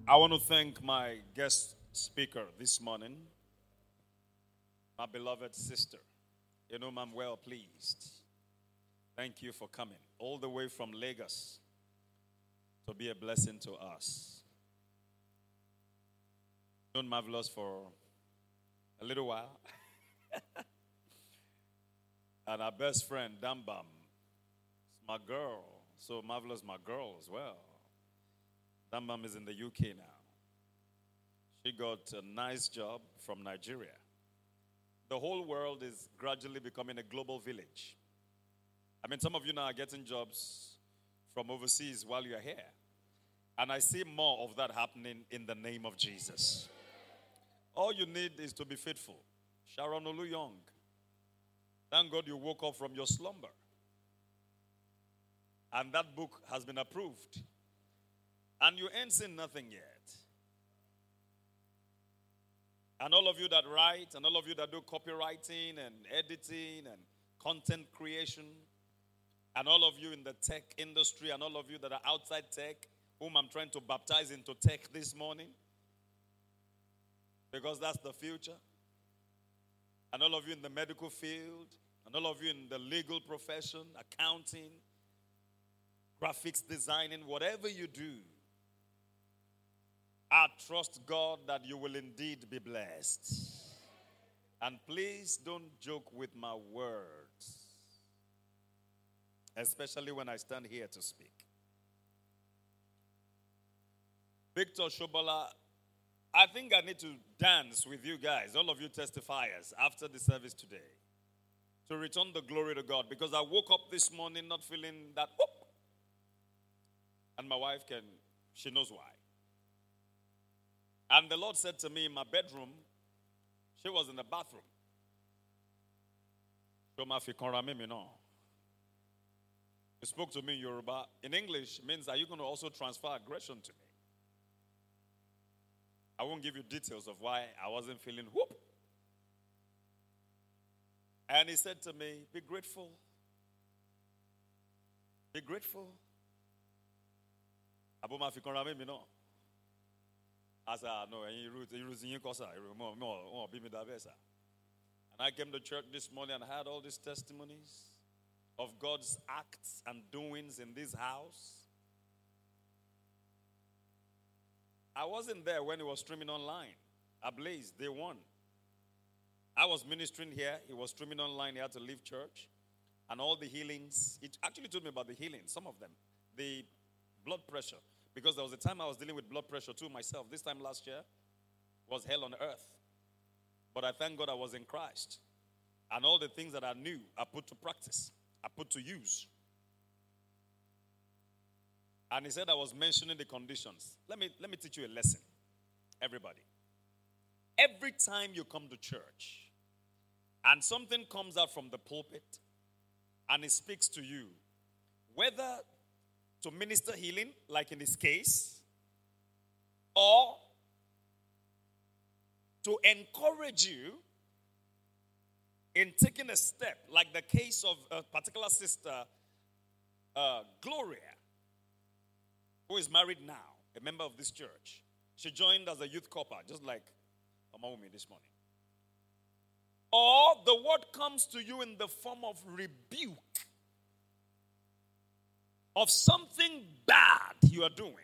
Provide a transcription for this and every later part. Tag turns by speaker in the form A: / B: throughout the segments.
A: I want to thank my guest speaker this morning, my beloved sister, in whom I'm well pleased. Thank you for coming all the way from Lagos to be a blessing to us. Known Marvelous for a little while. And our best friend, Dambam, is my girl. So Marvelous, my girl as well. Dambam is in the UK now. She got a nice job from Nigeria. The whole world is gradually becoming a global village. I mean, some of you now are getting jobs from overseas while you're here. And I see more of that happening in the name of Jesus. All you need is to be faithful. Sharon Olu Young. Thank God you woke up from your slumber. And that book has been approved. And you ain't seen nothing yet. And all of you that write, and all of you that do copywriting and editing and content creation, and all of you in the tech industry, and all of you that are outside tech, whom I'm trying to baptize into tech this morning, because that's the future. And all of you in the medical field, and all of you in the legal profession, accounting, graphics designing, whatever you do, I trust God that you will indeed be blessed. And please don't joke with my words, especially when I stand here to speak. Victor Shobola, I think I need to dance with you guys, all of you testifiers, after the service today, to return the glory to God, because I woke up this morning not feeling that, whoop. And my wife she knows why. And the Lord said to me in my bedroom, she was in the bathroom. He spoke to me in Yoruba. In English, it means, are you going to also transfer aggression to me? I won't give you details of why I wasn't feeling whoop. And he said to me, be grateful. Be grateful. I said, no, and I came to church this morning and heard all these testimonies of God's acts and doings in this house. I wasn't there when it was streaming online. Ablaze, day one. I was ministering here. He was streaming online. He had to leave church. And all the healings. It actually told me about the healings, some of them. The blood pressure. Because there was a time I was dealing with blood pressure too myself. This time last year was hell on earth. But I thank God I was in Christ. And all the things that I knew, I put to practice. I put to use. And he said I was mentioning the conditions. Let me teach you a lesson, everybody. Every time you come to church and something comes out from the pulpit and it speaks to you, whether to minister healing, like in this case, or to encourage you in taking a step, like the case of a particular sister, Gloria, who is married now, a member of this church. She joined as a youth corper, just like Omawumi this morning. Or the word comes to you in the form of rebuke of something bad you are doing.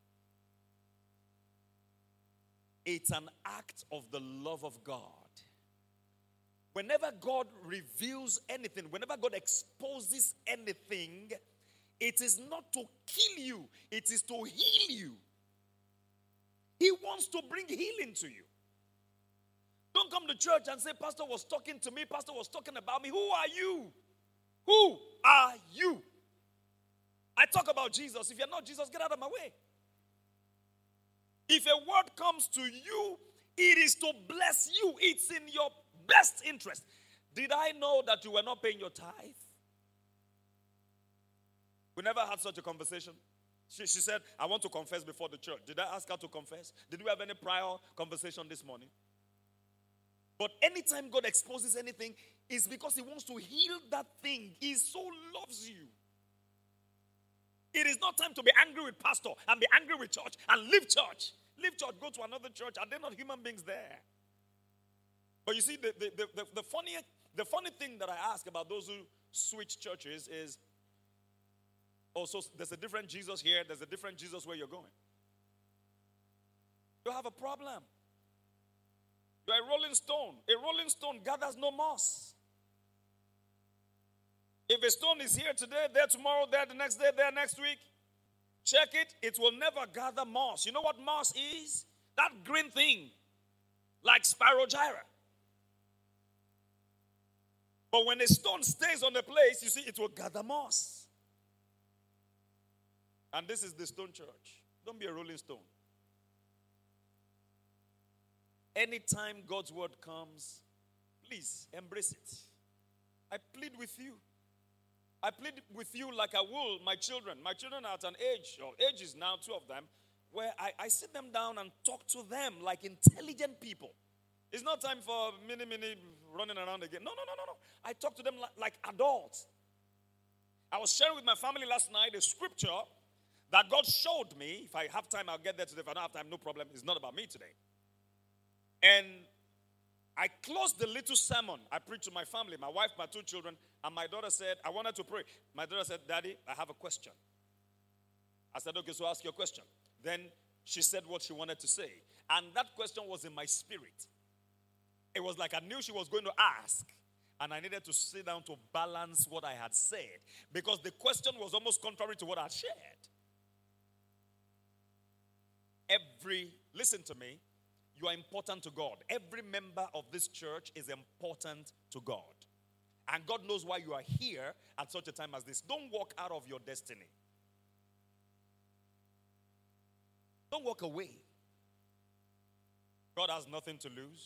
A: It's an act of the love of God. Whenever God reveals anything, whenever God exposes anything, it is not to kill you, it is to heal you. He wants to bring healing to you. Don't come to church and say, Pastor was talking to me, Pastor was talking about me. Who are you? Who are you? I talk about Jesus. If you're not Jesus, get out of my way. If a word comes to you, it is to bless you. It's in your best interest. Did I know that you were not paying your tithe? We never had such a conversation. She said, I want to confess before the church. Did I ask her to confess? Did we have any prior conversation this morning? But anytime God exposes anything, it's because He wants to heal that thing. He so loves you. It is not time to be angry with pastor and be angry with church and leave church. Leave church, go to another church. Are there not human beings there? But you see, the funny thing that I ask about those who switch churches is, so there's a different Jesus here, there's a different Jesus where you're going. You have a problem. You're a rolling stone. A rolling stone gathers no moss. If a stone is here today, there tomorrow, there the next day, there next week, check it, it will never gather moss. You know what moss is? That green thing, like Spirogyra. But when a stone stays on a place, you see, it will gather moss. And this is the stone church. Don't be a rolling stone. Anytime God's word comes, please embrace it. I plead with you. I plead with you like I will my children. My children are at an age, or ages now, 2 of them, where I sit them down and talk to them like intelligent people. It's not time for mini running around again. No. I talk to them like adults. I was sharing with my family last night a scripture that God showed me. If I have time, I'll get there today. If I don't have time, no problem. It's not about me today. And I closed the little sermon I preached to my family, my wife, my 2 children, and my daughter said, I wanted to pray. My daughter said, Daddy, I have a question. I said, okay, so ask your question. Then she said what she wanted to say. And that question was in my spirit. It was like I knew she was going to ask, and I needed to sit down to balance what I had said, because the question was almost contrary to what I had shared. Listen to me, you are important to God. Every member of this church is important to God. And God knows why you are here at such a time as this. Don't walk out of your destiny. Don't walk away. God has nothing to lose.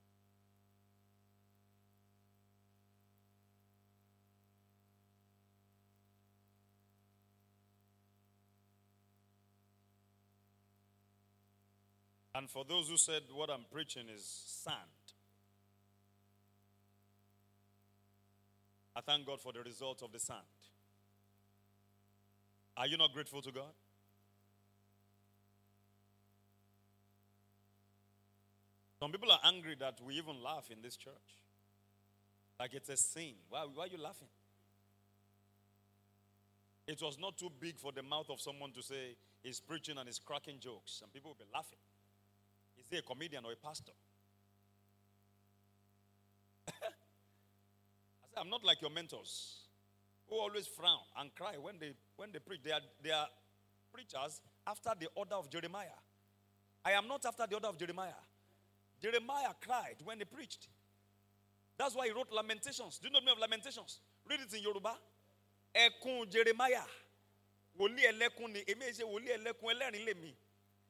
A: And for those who said what I'm preaching is sand, I thank God for the result of the sand. Are you not grateful to God? Some people are angry that we even laugh in this church. Like it's a sin. Why are you laughing? It was not too big for the mouth of someone to say he's preaching and he's cracking jokes, and people will be laughing. Is he a comedian or a pastor? I said, I'm not like your mentors who always frown and cry when they preach. They are preachers after the order of Jeremiah. I am not after the order of Jeremiah. Jeremiah cried when he preached. That's why he wrote Lamentations. Do you know the meaning of Lamentations? Read it in Yoruba. Ekun Jeremiah. Woli elekun ni emi se woli elekun elerin le mi.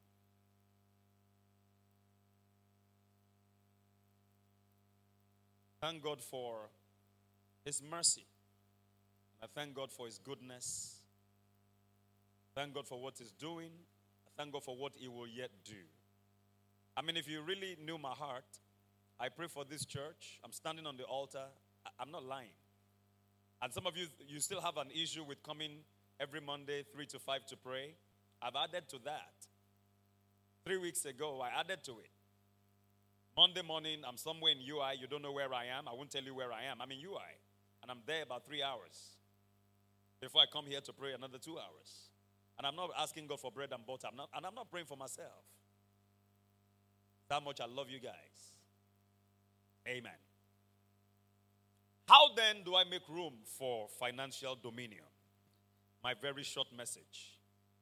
A: Thank God for His mercy. I thank God for His goodness. Thank God for what He's doing. I thank God for what He will yet do. I mean, if you really knew my heart, I pray for this church. I'm standing on the altar. I'm not lying. And some of you still have an issue with coming every Monday, 3 to 5 to pray. I've added to that. 3 weeks ago, I added to it. Monday morning, I'm somewhere in UI. You don't know where I am. I won't tell you where I am. I'm in UI. And I'm there about 3 hours. Before I come here to pray another 2 hours. And I'm not asking God for bread and butter. I'm not praying for myself. That much I love you guys. Amen. How then do I make room for financial dominion? My very short message.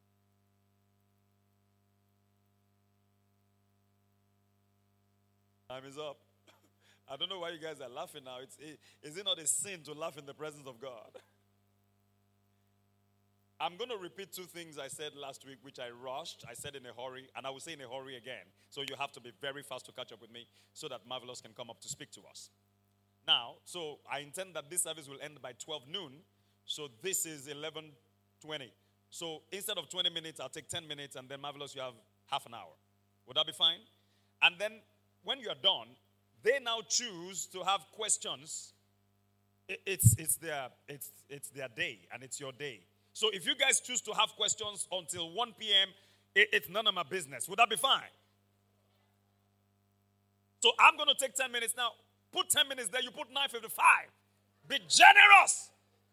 A: Time is up. I don't know why you guys are laughing now. Is it not a sin to laugh in the presence of God? I'm going to repeat 2 things I said last week, which I rushed. I said in a hurry, and I will say in a hurry again. So you have to be very fast to catch up with me so that Marvelous can come up to speak to us. Now, so I intend that this service will end by 12 noon. So this is 11:20. So instead of 20 minutes, I'll take 10 minutes, and then Marvelous, you have half an hour. Would that be fine? And then when you're done, they now choose to have questions. It's their day, and it's your day. So if you guys choose to have questions until 1 p.m., It's none of my business. Would that be fine? So I'm going to take 10 minutes now. Put 10 minutes there. You put 9:55. Be generous.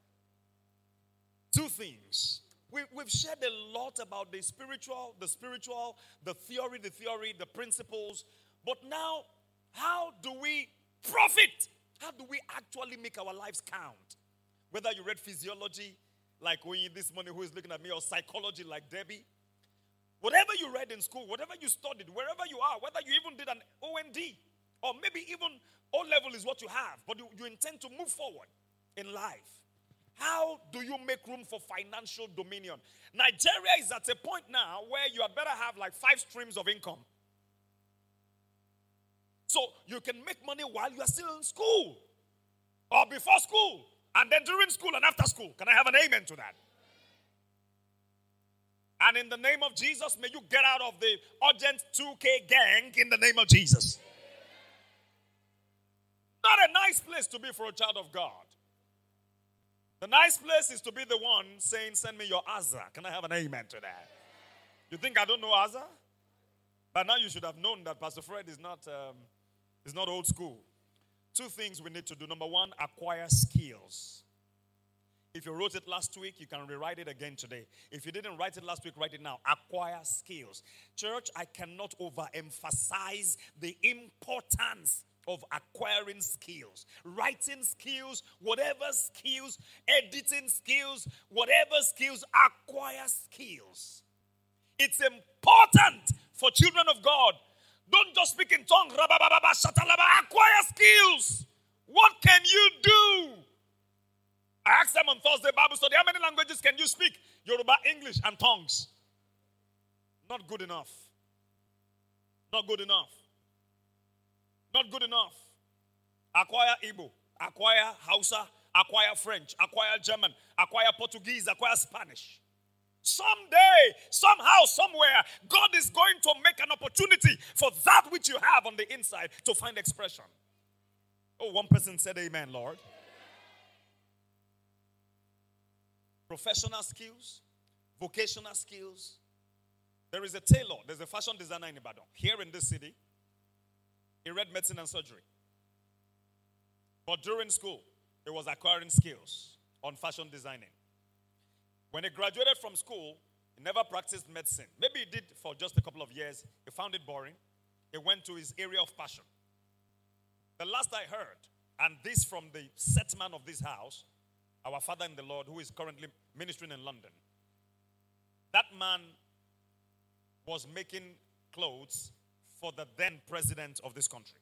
A: Two things. We've shared a lot about the spiritual, the theory, the principles. But now, how do we profit? How do we actually make our lives count? Whether you read physiology, like this morning who is looking at me, or psychology like Debbie. Whatever you read in school, whatever you studied, wherever you are, whether you even did an OND, or maybe even O-level is what you have, but you intend to move forward in life. How do you make room for financial dominion? Nigeria is at a point now where you had better have like 5 streams of income. So you can make money while you are still in school, or before school, and then during school and after school. Can I have an amen to that? And in the name of Jesus, may you get out of the urgent 2K gang in the name of Jesus. Not a nice place to be for a child of God. The nice place is to be the one saying, send me your Azza. Can I have an amen to that? You think I don't know Azza? But now you should have known that Pastor Fred is not old school. 2 things we need to do. Number 1, acquire skills. If you wrote it last week, you can rewrite it again today. If you didn't write it last week, write it now. Acquire skills. Church, I cannot overemphasize the importance of acquiring skills. Writing skills, whatever skills, editing skills, whatever skills, acquire skills. It's important for children of God. Don't just speak in tongues. Acquire skills. What can you do? I asked them on Thursday Bible study, how many languages can you speak? Yoruba, English, and tongues. Not good enough. Not good enough. Not good enough. Acquire Igbo, acquire Hausa, acquire French, acquire German, acquire Portuguese, acquire Spanish. Someday, somehow, somewhere, God is going to make an opportunity for that which you have on the inside to find expression. Oh, one person said amen, Lord. Professional skills, vocational skills. There is a tailor, there's a fashion designer in Ibadan, here in this city. He read medicine and surgery. But during school, he was acquiring skills on fashion designing. When he graduated from school, he never practiced medicine. Maybe he did for just a couple of years. He found it boring. He went to his area of passion. The last I heard, and this from the set man of this house, our father in the Lord, who is currently ministering in London, that man was making clothes for the then president of this country.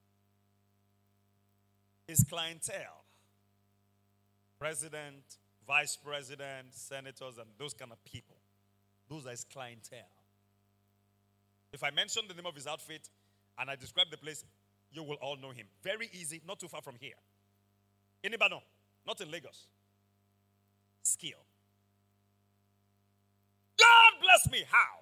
A: His clientele, president, vice president, senators, and those kind of people, those are his clientele. If I mention the name of his outfit and I describe the place, you will all know him. Very easy, not too far from here. In Ibadan, not in Lagos. Skill. God bless me. How?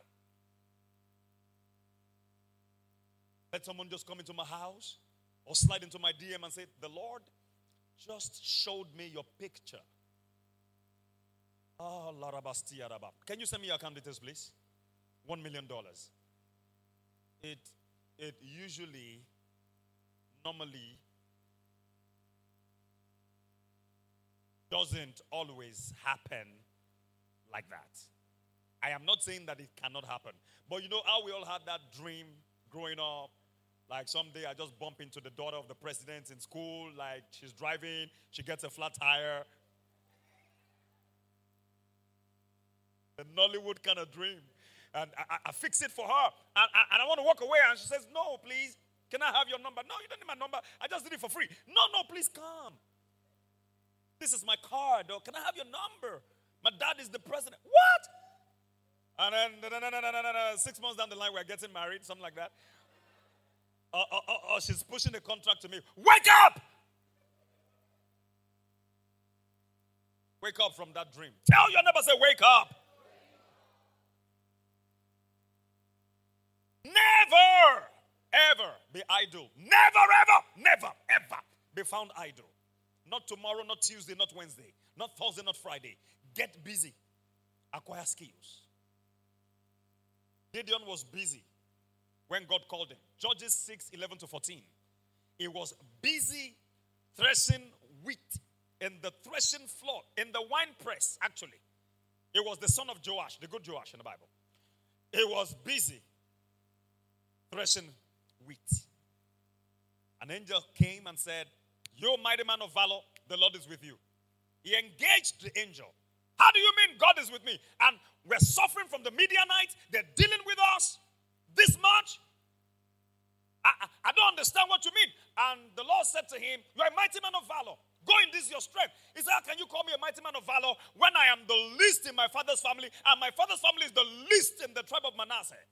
A: Let someone just come into my house or slide into my DM and say, the Lord just showed me your picture. Oh, Larabastia Rabab. Can you send me your account details, please? $1 million. It usually, normally, doesn't always happen like that. I am not saying that it cannot happen. But you know how we all had that dream growing up? Like someday I just bump into the daughter of the president in school. Like she's driving, she gets a flat tire. The Nollywood kind of dream. And I fix it for her. And I want to walk away. And she says, no, please. Can I have your number? No, you don't need my number. I just did it for free. No, please come. This is my card. Or can I have your number? My dad is the president. What? And then 6 months down the line, we're getting married, something like that. Or she's pushing a contract to me. Wake up! Wake up from that dream. Tell your neighbor, say, wake up. Never, ever be idle. Never, ever be found idle. Not tomorrow, not Tuesday, not Wednesday, not Thursday, not Friday. Get busy. Acquire skills. Gideon was busy when God called him. Judges 6:11-14. He was busy threshing wheat in the threshing floor, in the wine press, actually. He was the son of Joash, the good Joash in the Bible. He was busy threshing wheat. An angel came and said, "You mighty man of valor, the Lord is with you." He engaged the angel. "How do you mean God is with me? And we're suffering from the Midianites. They're dealing with us this much? I don't understand what you mean." And the Lord said to him, "You are a mighty man of valor. Go in this your strength." He said, "How can you call me a mighty man of valor when I am the least in my father's family, and my father's family is the least in the tribe of Manasseh?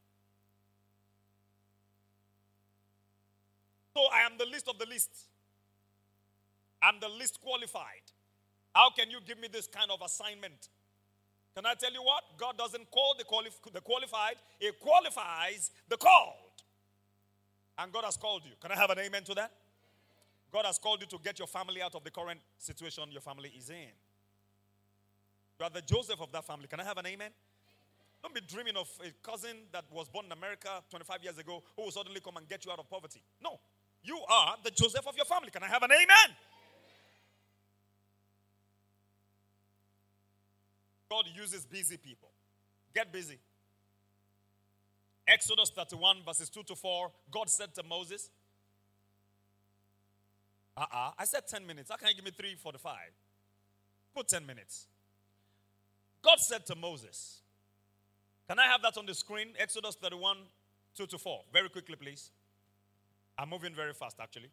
A: So I am the least of the least. I'm the least qualified. How can you give me this kind of assignment?" Can I tell you what? God doesn't call the qualified. He qualifies the called. And God has called you. Can I have an amen to that? God has called you to get your family out of the current situation your family is in. You are the Joseph of that family. Can I have an amen? Don't be dreaming of a cousin that was born in America 25 years ago who will suddenly come and get you out of poverty. No. You are the Joseph of your family. Can I have an amen? God uses busy people. Get busy. Exodus 31 verses 2-4. God said to Moses, I said 10 minutes. How can you give me 3:45? Put 10 minutes. God said to Moses, can I have that on the screen? Exodus 31, 2-4. Very quickly, please. I'm moving very fast, actually.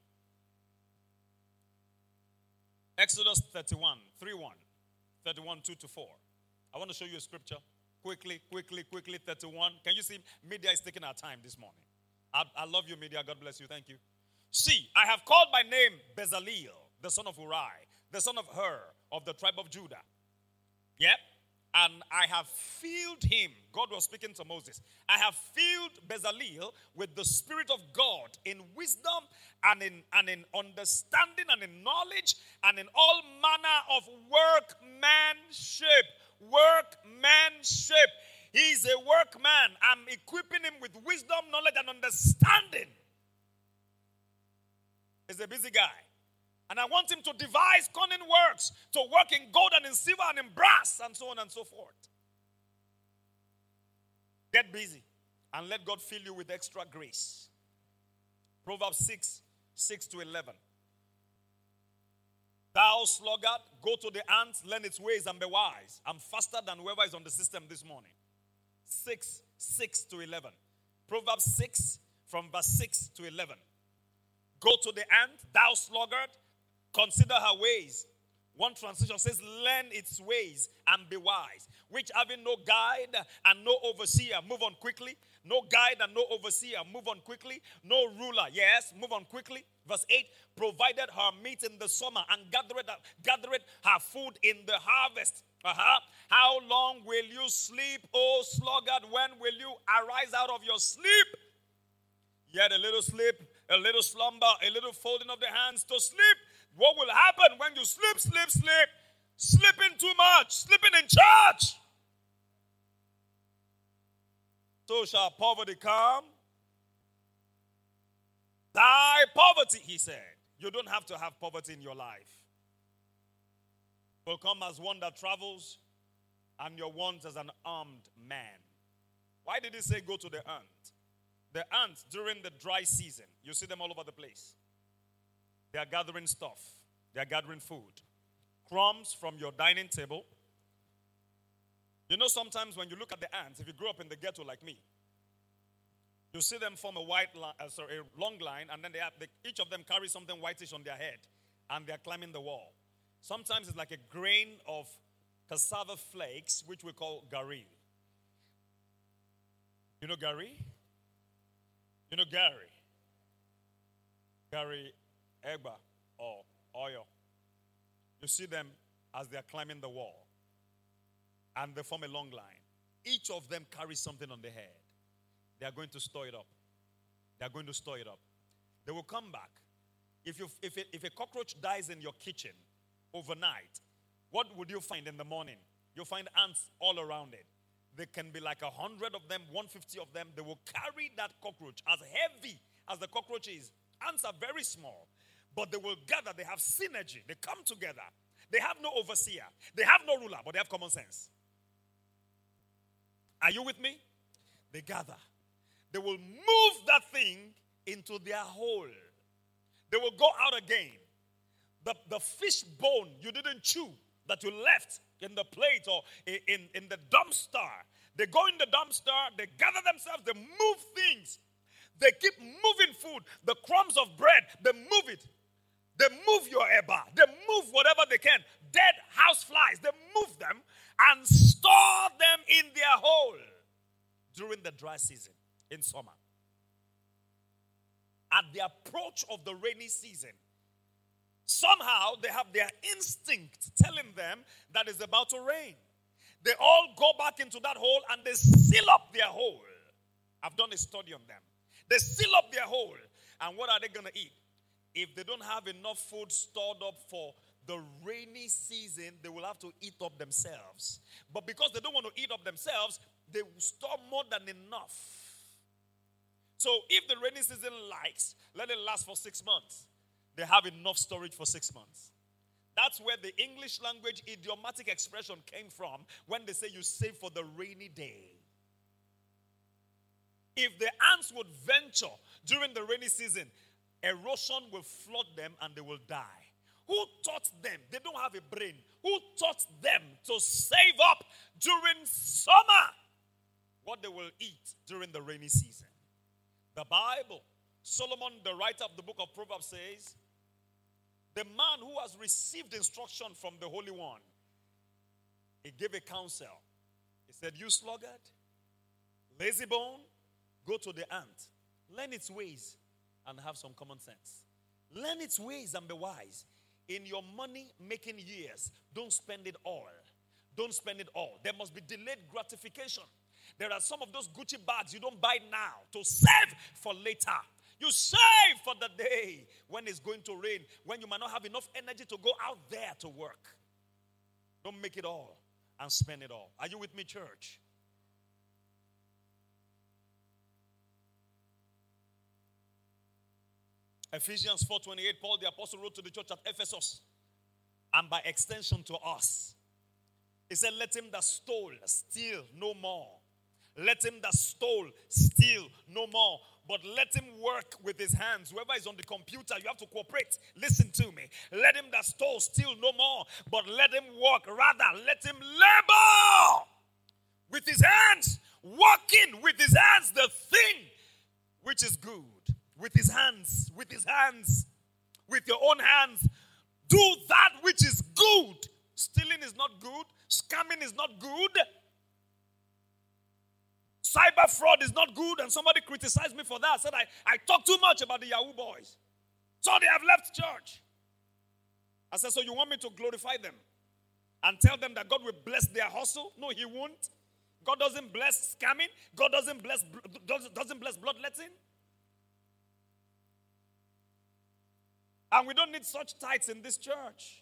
A: Exodus 31, 3:1. 31, 2-4. I want to show you a scripture. Quickly, 31. Can you see? Media is taking our time this morning. I love you, media. God bless you. Thank you. "See, I have called by name Bezaleel, the son of Uri, the son of Hur, of the tribe of Judah. Yep. And I have filled him." God was speaking to Moses. "I have filled Bezaleel with the Spirit of God in wisdom and in understanding and in knowledge and in all manner of workmanship." Workmanship. He's a workman. I'm equipping him with wisdom, knowledge, and understanding. He's a busy guy. And I want him to devise cunning works, to work in gold and in silver and in brass, and so on and so forth. Get busy and let God fill you with extra grace. Proverbs 6:6-11. "Thou sluggard, go to the ant, learn its ways, and be wise. I'm faster than whoever is on the system this morning." 6:6-11. Proverbs 6 from verse 6-11. "Go to the ant, thou sluggard, consider her ways." One translation says, "Learn its ways and be wise. Which having no guide and no overseer, move on quickly. No guide and no overseer, move on quickly. No ruler, yes, move on quickly." Verse 8, "Provided her meat in the summer and gathered her food in the harvest. How long will you sleep, O sluggard? When will you arise out of your sleep? Yet a little sleep, a little slumber, a little folding of the hands to sleep." What will happen when you sleep? Sleeping too much, sleeping in church. "So shall poverty come. Thy poverty," he said. You don't have to have poverty in your life. Will come as one that travels, and your want as an armed man. Why did he say go to the ant? The ants during the dry season, you see them all over the place. They are gathering stuff. They are gathering food. Crumbs from your dining table. You know, sometimes when you look at the ants, if you grew up in the ghetto like me, you see them form a long line, and then each of them carry something whitish on their head, and they are climbing the wall. Sometimes it's like a grain of cassava flakes, which we call gari. You know gari? You know Gary? Gary Egba or Oyo. You see them as they are climbing the wall. And they form a long line. Each of them carries something on their head. They are going to store it up. They are going to store it up. They will come back. If a cockroach dies in your kitchen overnight, what would you find in the morning? You'll find ants all around it. There can be like 100 of them, 150 of them. They will carry that cockroach as heavy as the cockroach is. Ants are very small, but they will gather. They have synergy. They come together. They have no overseer. They have no ruler, but they have common sense. Are you with me? They gather. They will move that thing into their hole. They will go out again. The fish bone you didn't chew that you left in the plate or in the dumpster. They go in the dumpster, they gather themselves, they move things. They keep moving food. The crumbs of bread, they move it. They move your eba. They move whatever they can. Dead house flies, they move them and store them in their hole during the dry season in summer. At the approach of the rainy season, somehow they have their instinct telling them that it's about to rain. They all go back into that hole and they seal up their hole. I've done a study on them. They seal up their hole. And what are they going to eat? If they don't have enough food stored up for the rainy season, they will have to eat up themselves. But because they don't want to eat up themselves, they will store more than enough. So if the rainy season likes, let it last for 6 months. They have enough storage for 6 months. That's where the English language idiomatic expression came from when they say you save for the rainy day. If the ants would venture during the rainy season, erosion will flood them and they will die. Who taught them? They don't have a brain. Who taught them to save up during summer what they will eat during the rainy season? The Bible, Solomon, the writer of the book of Proverbs, says, the man who has received instruction from the Holy One, he gave a counsel. He said, you sluggard, lazy bone, go to the ant. Learn its ways and have some common sense. Learn its ways and be wise. In your money-making years, don't spend it all. Don't spend it all. There must be delayed gratification. There are some of those Gucci bags you don't buy now to save for later. You save for the day when it's going to rain, when you might not have enough energy to go out there to work. Don't make it all and spend it all. Are you with me, church? Ephesians 4:28, Paul the apostle wrote to the church at Ephesus, and by extension to us. He said, let him that stole steal no more. Let him that stole steal no more. But let him work with his hands. Whoever is on the computer, you have to cooperate. Listen to me. Let him that stole steal no more. But let him work. Rather, let him labor with his hands. Working with his hands the thing which is good. With his hands. With his hands. With your own hands. Do that which is good. Stealing is not good. Scamming is not good. Cyber fraud is not good, and somebody criticized me for that. Said I talk too much about the Yahoo boys. So they have left church. I said, so you want me to glorify them and tell them that God will bless their hustle? No, he won't. God doesn't bless scamming. God doesn't bless bloodletting. And we don't need such tithes in this church.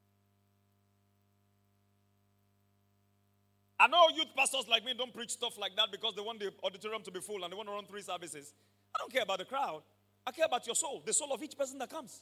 A: I know youth pastors like me don't preach stuff like that because they want the auditorium to be full and they want to run 3 services. I don't care about the crowd. I care about your soul, the soul of each person that comes.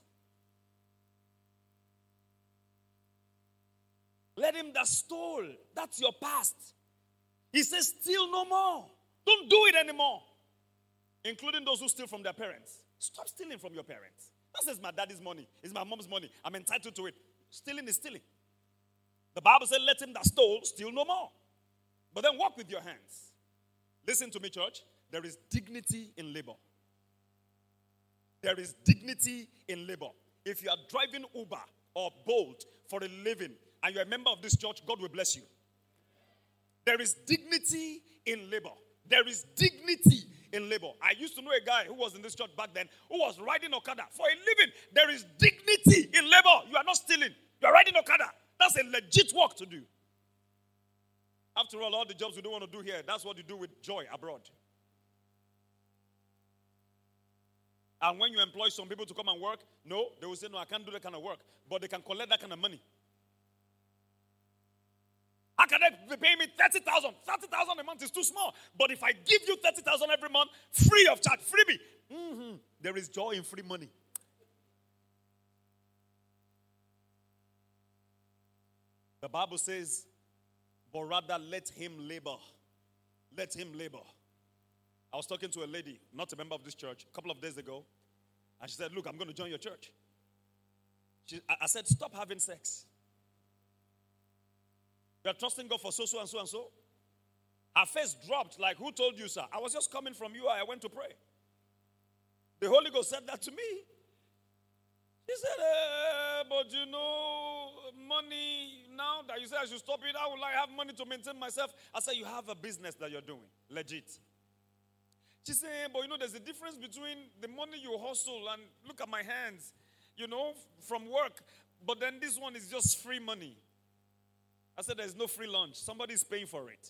A: Let him that stole, that's your past. He says, steal no more. Don't do it anymore. Including those who steal from their parents. Stop stealing from your parents. This is my daddy's money. It's my mom's money. I'm entitled to it. Stealing is stealing. The Bible said, let him that stole steal no more. But then walk with your hands. Listen to me, church. There is dignity in labor. There is dignity in labor. If you are driving Uber or Bolt for a living and you're a member of this church, God will bless you. There is dignity in labor. There is dignity in labor. I used to know a guy who was in this church back then who was riding Okada for a living. There is dignity in labor. You are not stealing. You are riding Okada. That's a legit work to do. After all the jobs we don't want to do here, that's what you do with joy abroad. And when you employ some people to come and work, no, they will say, no, I can't do that kind of work. But they can collect that kind of money. How can they pay me 30,000? 30,000 a month is too small. But if I give you 30,000 every month, free of charge, freebie. There is joy in free money. The Bible says, but rather let him labor. Let him labor. I was talking to a lady, not a member of this church, a couple of days ago. And she said, look, I'm going to join your church. I said, stop having sex. You're trusting God for so and so and so. Her face dropped like, who told you, sir? I was just coming from you. I went to pray. The Holy Ghost said that to me. He said, but you know, money, now that you say I should stop it, how will I have money to maintain myself? I said, you have a business that you're doing. Legit. She said, but you know, there's a difference between the money you hustle and look at my hands, you know, from work. But then this one is just free money. I said, there's no free lunch. Somebody's paying for it.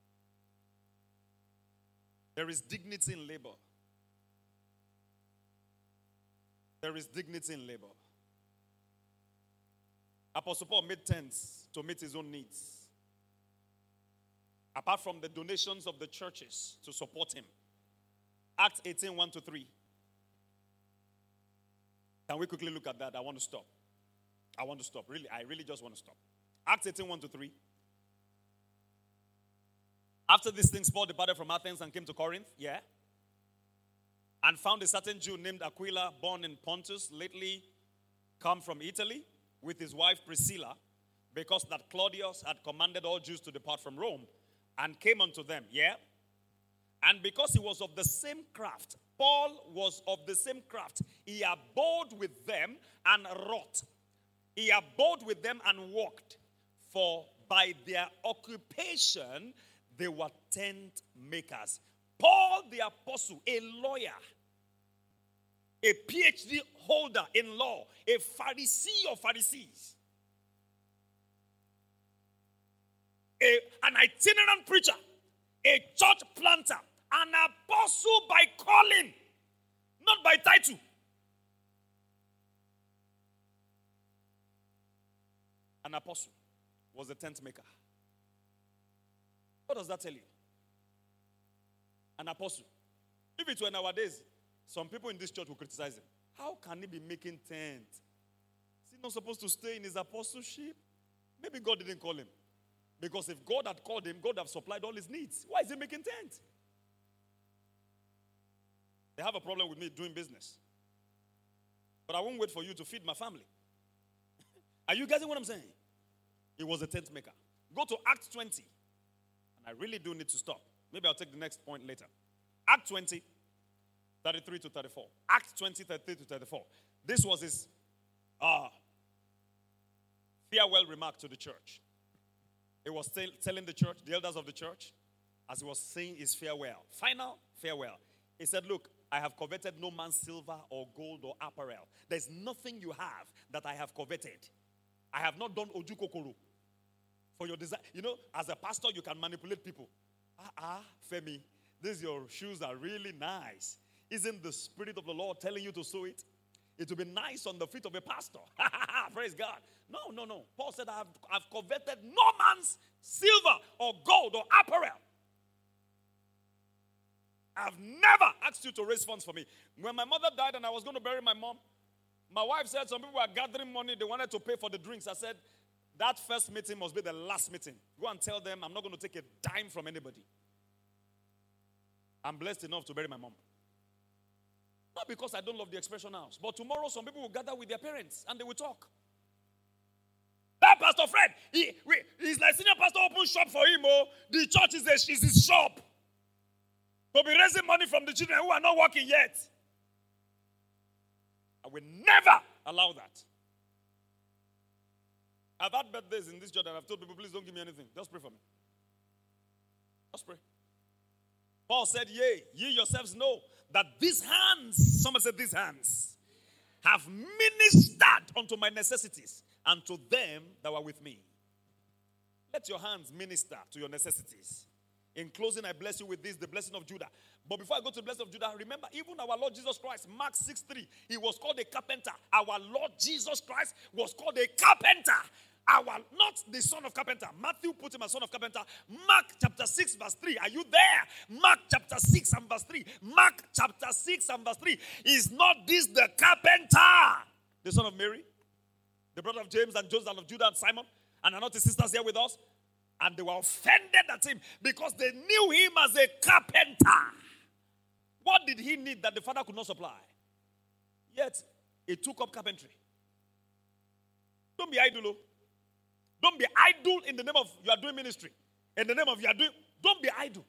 A: There is dignity in labor. There is dignity in labor. Apostle Paul made tents to meet his own needs. Apart from the donations of the churches to support him. Acts 18, 1-3. Can we quickly look at that? I want to stop. Really, I really just want to stop. Acts 18, 1-3. After these things, Paul departed from Athens and came to Corinth. Yeah. And found a certain Jew named Aquila, born in Pontus, lately come from Italy, with his wife Priscilla, because that Claudius had commanded all Jews to depart from Rome, and came unto them. Yeah. And because he was of the same craft, Paul was of the same craft, he abode with them and wrought. He abode with them and worked. For by their occupation, they were tent makers. Paul the apostle, a lawyer, a PhD holder in law, a Pharisee of Pharisees, an itinerant preacher, a church planter, an apostle by calling, not by title. An apostle was a tent maker. What does that tell you? An apostle. If it were nowadays, some people in this church will criticize him. How can he be making tents? Is he not supposed to stay in his apostleship? Maybe God didn't call him. Because if God had called him, God would have supplied all his needs. Why is he making tents? They have a problem with me doing business. But I won't wait for you to feed my family. Are you getting what I'm saying? He was a tent maker. Go to Acts 20. And I really do need to stop. Maybe I'll take the next point later. Act 20, 33-34. Act 20, 33-34. This was his farewell remark to the church. He was telling the church, the elders of the church, as he was saying his farewell. Final farewell. He said, look, I have coveted no man's silver or gold or apparel. There's nothing you have that I have coveted. I have not done ojukokoro for your desire. You know, as a pastor, you can manipulate people. Femi, your shoes are really nice. Isn't the Spirit of the Lord telling you to sew it? It will be nice on the feet of a pastor. Praise God. No. Paul said, I've coveted no man's silver or gold or apparel. I've never asked you to raise funds for me. When my mother died and I was going to bury my mom, my wife said some people were gathering money. They wanted to pay for the drinks. I said, that first meeting must be the last meeting. Go and tell them I'm not going to take a dime from anybody. I'm blessed enough to bury my mom. Not because I don't love the Expression House, but tomorrow some people will gather with their parents and they will talk. That Pastor Fred, he's like senior pastor, open shop for him. Oh, the church is his shop. To be raising money from the children who are not working yet. I will never allow that. I've had birthdays in this church and I've told people, please don't give me anything. Just pray for me. Just pray. Paul said, yea, ye yourselves know that these hands, someone said these hands, have ministered unto my necessities and to them that were with me. Let your hands minister to your necessities. In closing, I bless you with this, the blessing of Judah. But before I go to the blessing of Judah, remember, even our Lord Jesus Christ, Mark 6:3, he was called a carpenter. Our Lord Jesus Christ was called a carpenter. Not the son of carpenter. Matthew put him as son of carpenter. Mark chapter 6 verse 3. Are you there? Mark chapter 6 and verse 3. Mark chapter 6 and verse 3. Is not this the carpenter? The son of Mary? The brother of James and Joseph and of Judah and Simon? And are not his sisters here with us? And they were offended at him because they knew him as a carpenter. What did he need that the father could not supply? Yet, he took up carpentry. Don't be idle. Don't be idle in the name of you are doing ministry. In the name of you are doing, don't be idle.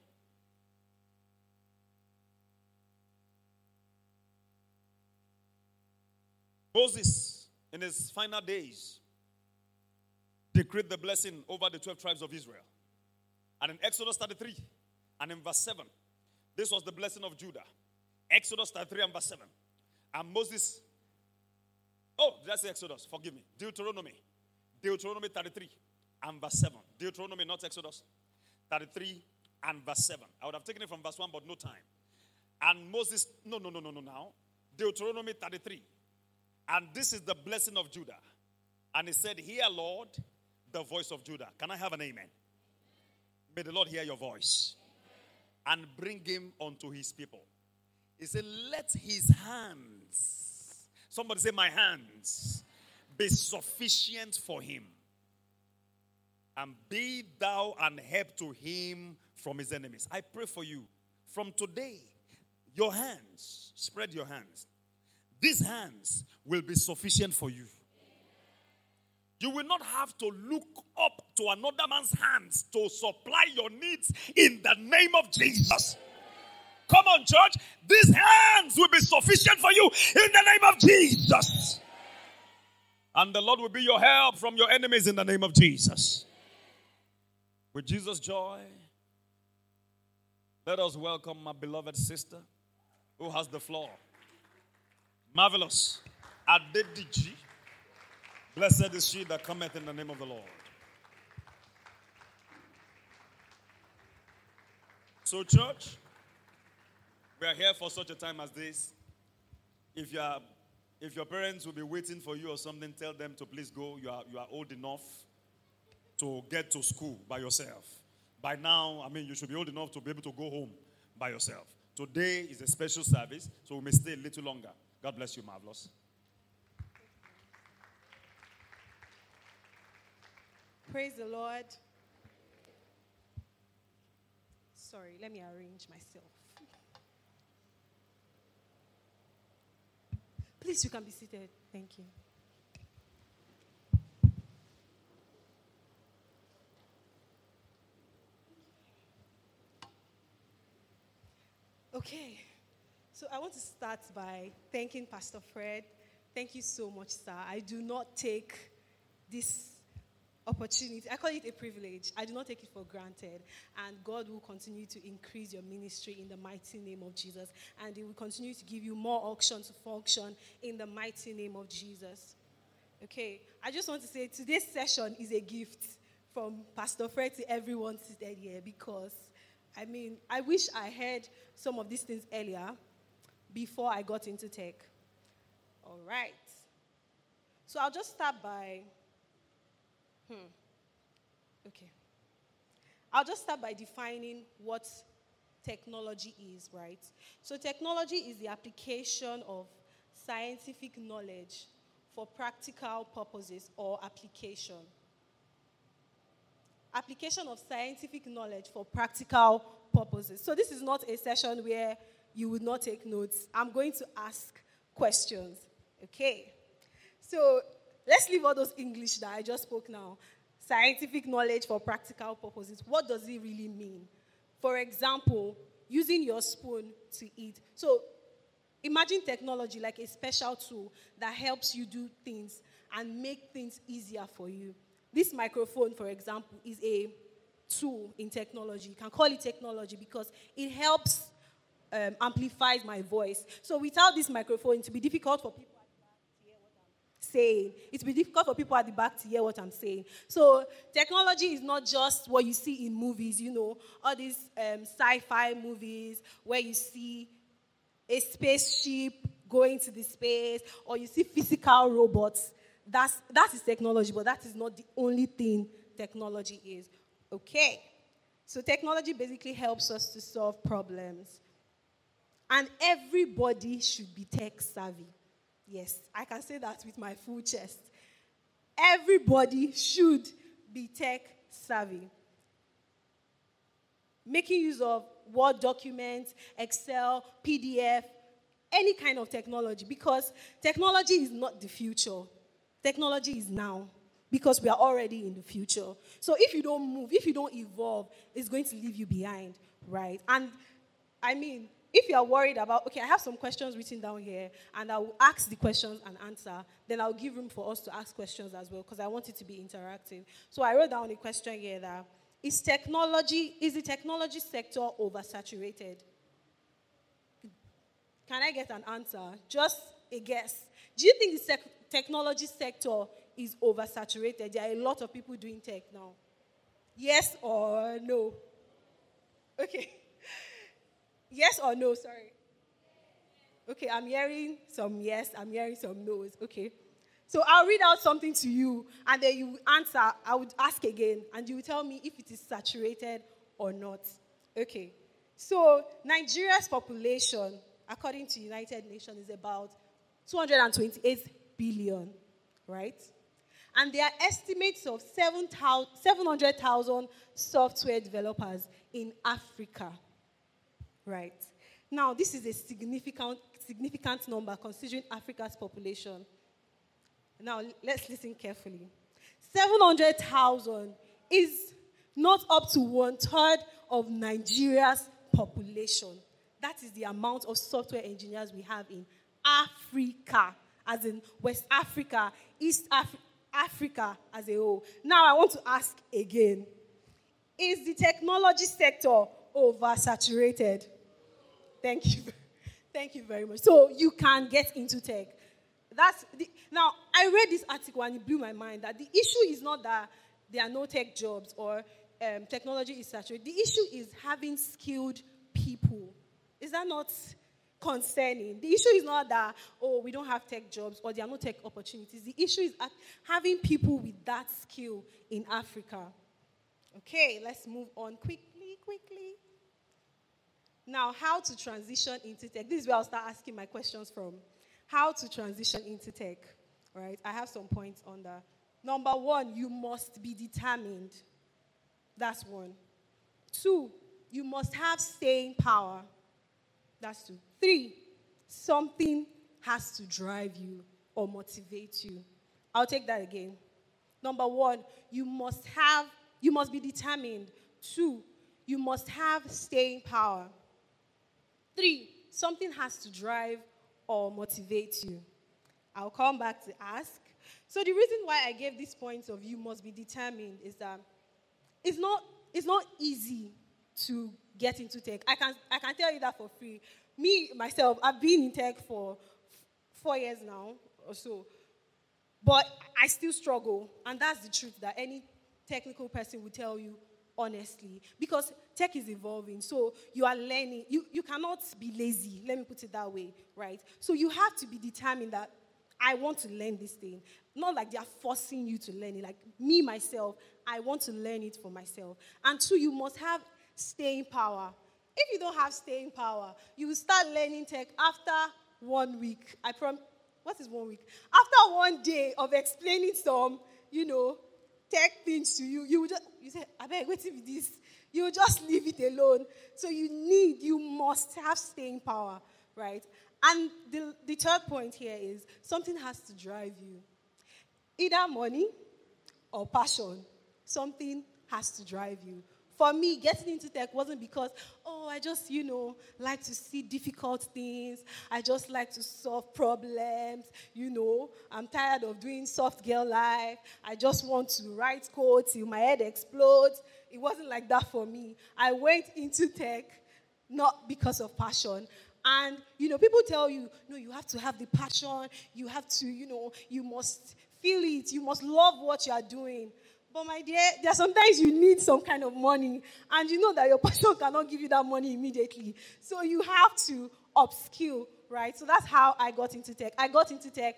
A: Moses, in his final days, decreed the blessing over the 12 tribes of Israel. And in Exodus 33 and in verse 7, this was the blessing of Judah. Exodus 33 and verse 7. And Moses, did I say Exodus? Forgive me. Deuteronomy 33 and verse 7. Deuteronomy, not Exodus. 33 and verse 7. I would have taken it from verse 1, but no time. And Moses, no, now. Deuteronomy 33. And this is the blessing of Judah. And he said, hear, Lord, the voice of Judah. Can I have an amen? May the Lord hear your voice. And bring him unto his people. He said, let his hands, somebody say, my hands, be sufficient for him. And be thou an help to him from his enemies. I pray for you. From today, your hands, spread your hands. These hands will be sufficient for you. You will not have to look up to another man's hands to supply your needs in the name of Jesus. Come on, church. These hands will be sufficient for you in the name of Jesus. And the Lord will be your help from your enemies in the name of Jesus. With Jesus' joy, let us welcome my beloved sister who has the floor. Marvelous. Adediji. Blessed is she that cometh in the name of the Lord. So, church, we are here for such a time as this. If your parents will be waiting for you or something, tell them to please go. You are old enough to get to school by yourself. By now, you should be old enough to be able to go home by yourself. Today is a special service, so we may stay a little longer. God bless you, Marvelous.
B: Praise the Lord. Sorry, let me arrange myself. Please, you can be seated. Thank you. Okay, so I want to start by thanking Pastor Fred. Thank you so much, sir. I do not take this opportunity. I call it a privilege. I do not take it for granted. And God will continue to increase your ministry in the mighty name of Jesus. And He will continue to give you more unction to function in the mighty name of Jesus. Okay, I just want to say today's session is a gift from Pastor Fred to everyone seated here because, I wish I heard some of these things earlier before I got into tech. All right. So I'll just start by I'll just start by defining what technology is, right? So technology is the application of scientific knowledge for practical purposes or application. Application of scientific knowledge for practical purposes. So this is not a session where you would not take notes. I'm going to ask questions, okay? So let's leave all those English that I just spoke now. Scientific knowledge for practical purposes. What does it really mean? For example, using your spoon to eat. So imagine technology like a special tool that helps you do things and make things easier for you. This microphone, for example, is a tool in technology. You can call it technology because it helps amplify my voice. So without this microphone, it would be difficult for people saying. It will be difficult for people at the back to hear what I'm saying. So technology is not just what you see in movies, all these sci-fi movies where you see a spaceship going to the space or you see physical robots. That is technology, but that is not the only thing technology is. Okay. So technology basically helps us to solve problems. And everybody should be tech savvy. Yes, I can say that with my full chest. Everybody should be tech savvy. Making use of Word documents, Excel, PDF, any kind of technology, because technology is not the future. Technology is now, because we are already in the future. So if you don't move, if you don't evolve, it's going to leave you behind, right? And I mean, if you are worried about, okay, I have some questions written down here, and I will ask the questions and answer. Then I'll give room for us to ask questions as well, because I want it to be interactive. So I wrote down a question here that, is the technology sector oversaturated? Can I get an answer? Just a guess. Do you think the technology sector is oversaturated? There are a lot of people doing tech now. Yes or no? Okay. Yes or no, sorry. Okay, I'm hearing some yes, I'm hearing some no's. Okay. So I'll read out something to you, and then you answer. I would ask again, and you will tell me if it is saturated or not. Okay. So Nigeria's population, according to United Nations, is about 228 billion, right? And there are estimates of 700,000 software developers in Africa, right? Now, this is a significant number considering Africa's population. Now, let's listen carefully. 700,000 is not up to 1/3 of Nigeria's population. That is the amount of software engineers we have in Africa, as in West Africa, East Africa as a whole. Now, I want to ask again. Is the technology sector oversaturated? Thank you. Thank you very much. So you can get into tech. Now, I read this article and it blew my mind that the issue is not that there are no tech jobs or technology is saturated. The issue is having skilled people. Is that not concerning? The issue is not that, we don't have tech jobs or there are no tech opportunities. The issue is having people with that skill in Africa. Okay, let's move on quickly. Now, how to transition into tech. This is where I'll start asking my questions from. How to transition into tech, right? I have some points on that. Number 1, you must be determined. That's 1. 2, you must have staying power. That's 2. 3, something has to drive you or motivate you. I'll take that again. Number 1, you must be determined. 2, you must have staying power. 3, something has to drive or motivate you. I'll come back to ask. So the reason why I gave these points of you must be determined is that it's not easy to get into tech. I can tell you that for free. Me, myself, I've been in tech for 4 years now or so. But I still struggle. And that's the truth that any technical person will tell you honestly. Because tech is evolving. So you are learning. You cannot be lazy. Let me put it that way, right? So you have to be determined that I want to learn this thing. Not like they are forcing you to learn it. Like me, myself, I want to learn it for myself. And 2, you must have staying power. If you don't have staying power, you will start learning tech after 1 week. What is 1 week? After 1 day of explaining some, tech things to you, you say, I beg, wait with this. You will just leave it alone. So you must have staying power, right? And the third point here is something has to drive you. Either money or passion. Something has to drive you. For me, getting into tech wasn't because, I just, like to see difficult things. I just like to solve problems. I'm tired of doing soft girl life. I just want to write code till my head explodes. It wasn't like that for me. I went into tech not because of passion. And, people tell you, no, you have to have the passion. You have to, you must feel it. You must love what you are doing. But my dear, there are sometimes you need some kind of money. And you know that your passion cannot give you that money immediately. So you have to upskill, right? So that's how I got into tech. I got into tech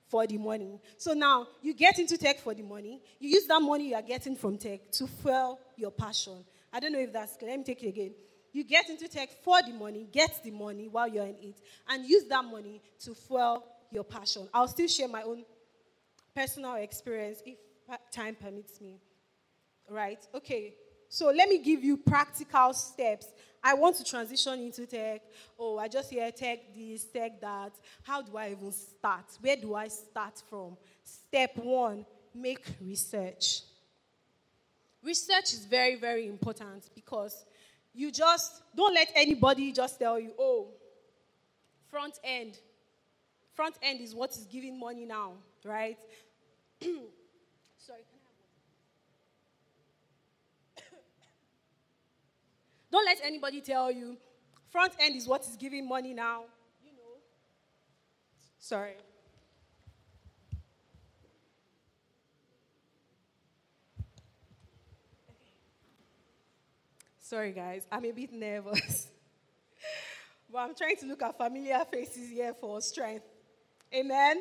B: for the money. So now you get into tech for the money. You use that money you are getting from tech to fuel your passion. I don't know if that's clear. Let me take it again. You get into tech for the money, get the money while you're in it, and use that money to fuel your passion. I'll still share my own personal experience if time permits me. Right? Okay. So let me give you practical steps. I want to transition into tech. Oh, I just hear tech this, tech that. How do I even start? Where do I start from? Step 1, make research. Research is very, very important because you just don't let anybody just tell you, oh, front end. Front end is what is giving money now, right? Sorry, can I have one? Don't let anybody tell you front end is what is giving money now. You know. Sorry. Sorry, guys. I'm a bit nervous. But I'm trying to look at familiar faces here for strength. Amen?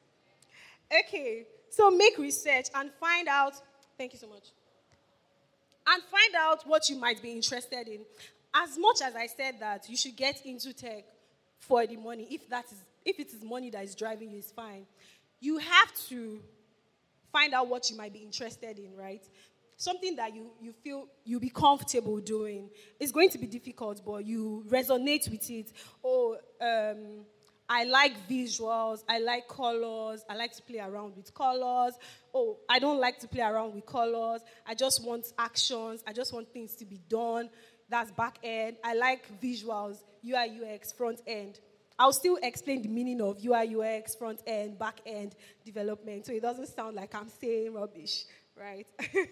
B: Okay. So make research and find out. Thank you so much. And find out what you might be interested in. As much as I said that you should get into tech for the money, if it is money that is driving you, it's fine. You have to find out what you might be interested in, right? Something that you feel you'll be comfortable doing. It's going to be difficult, but you resonate with it. Oh, I like visuals. I like colors. I like to play around with colors. Oh, I don't like to play around with colors. I just want actions. I just want things to be done. That's back end. I like visuals, UI, UX, front end. I'll still explain the meaning of UI, UX, front end, back end development, so it doesn't sound like I'm saying rubbish, right?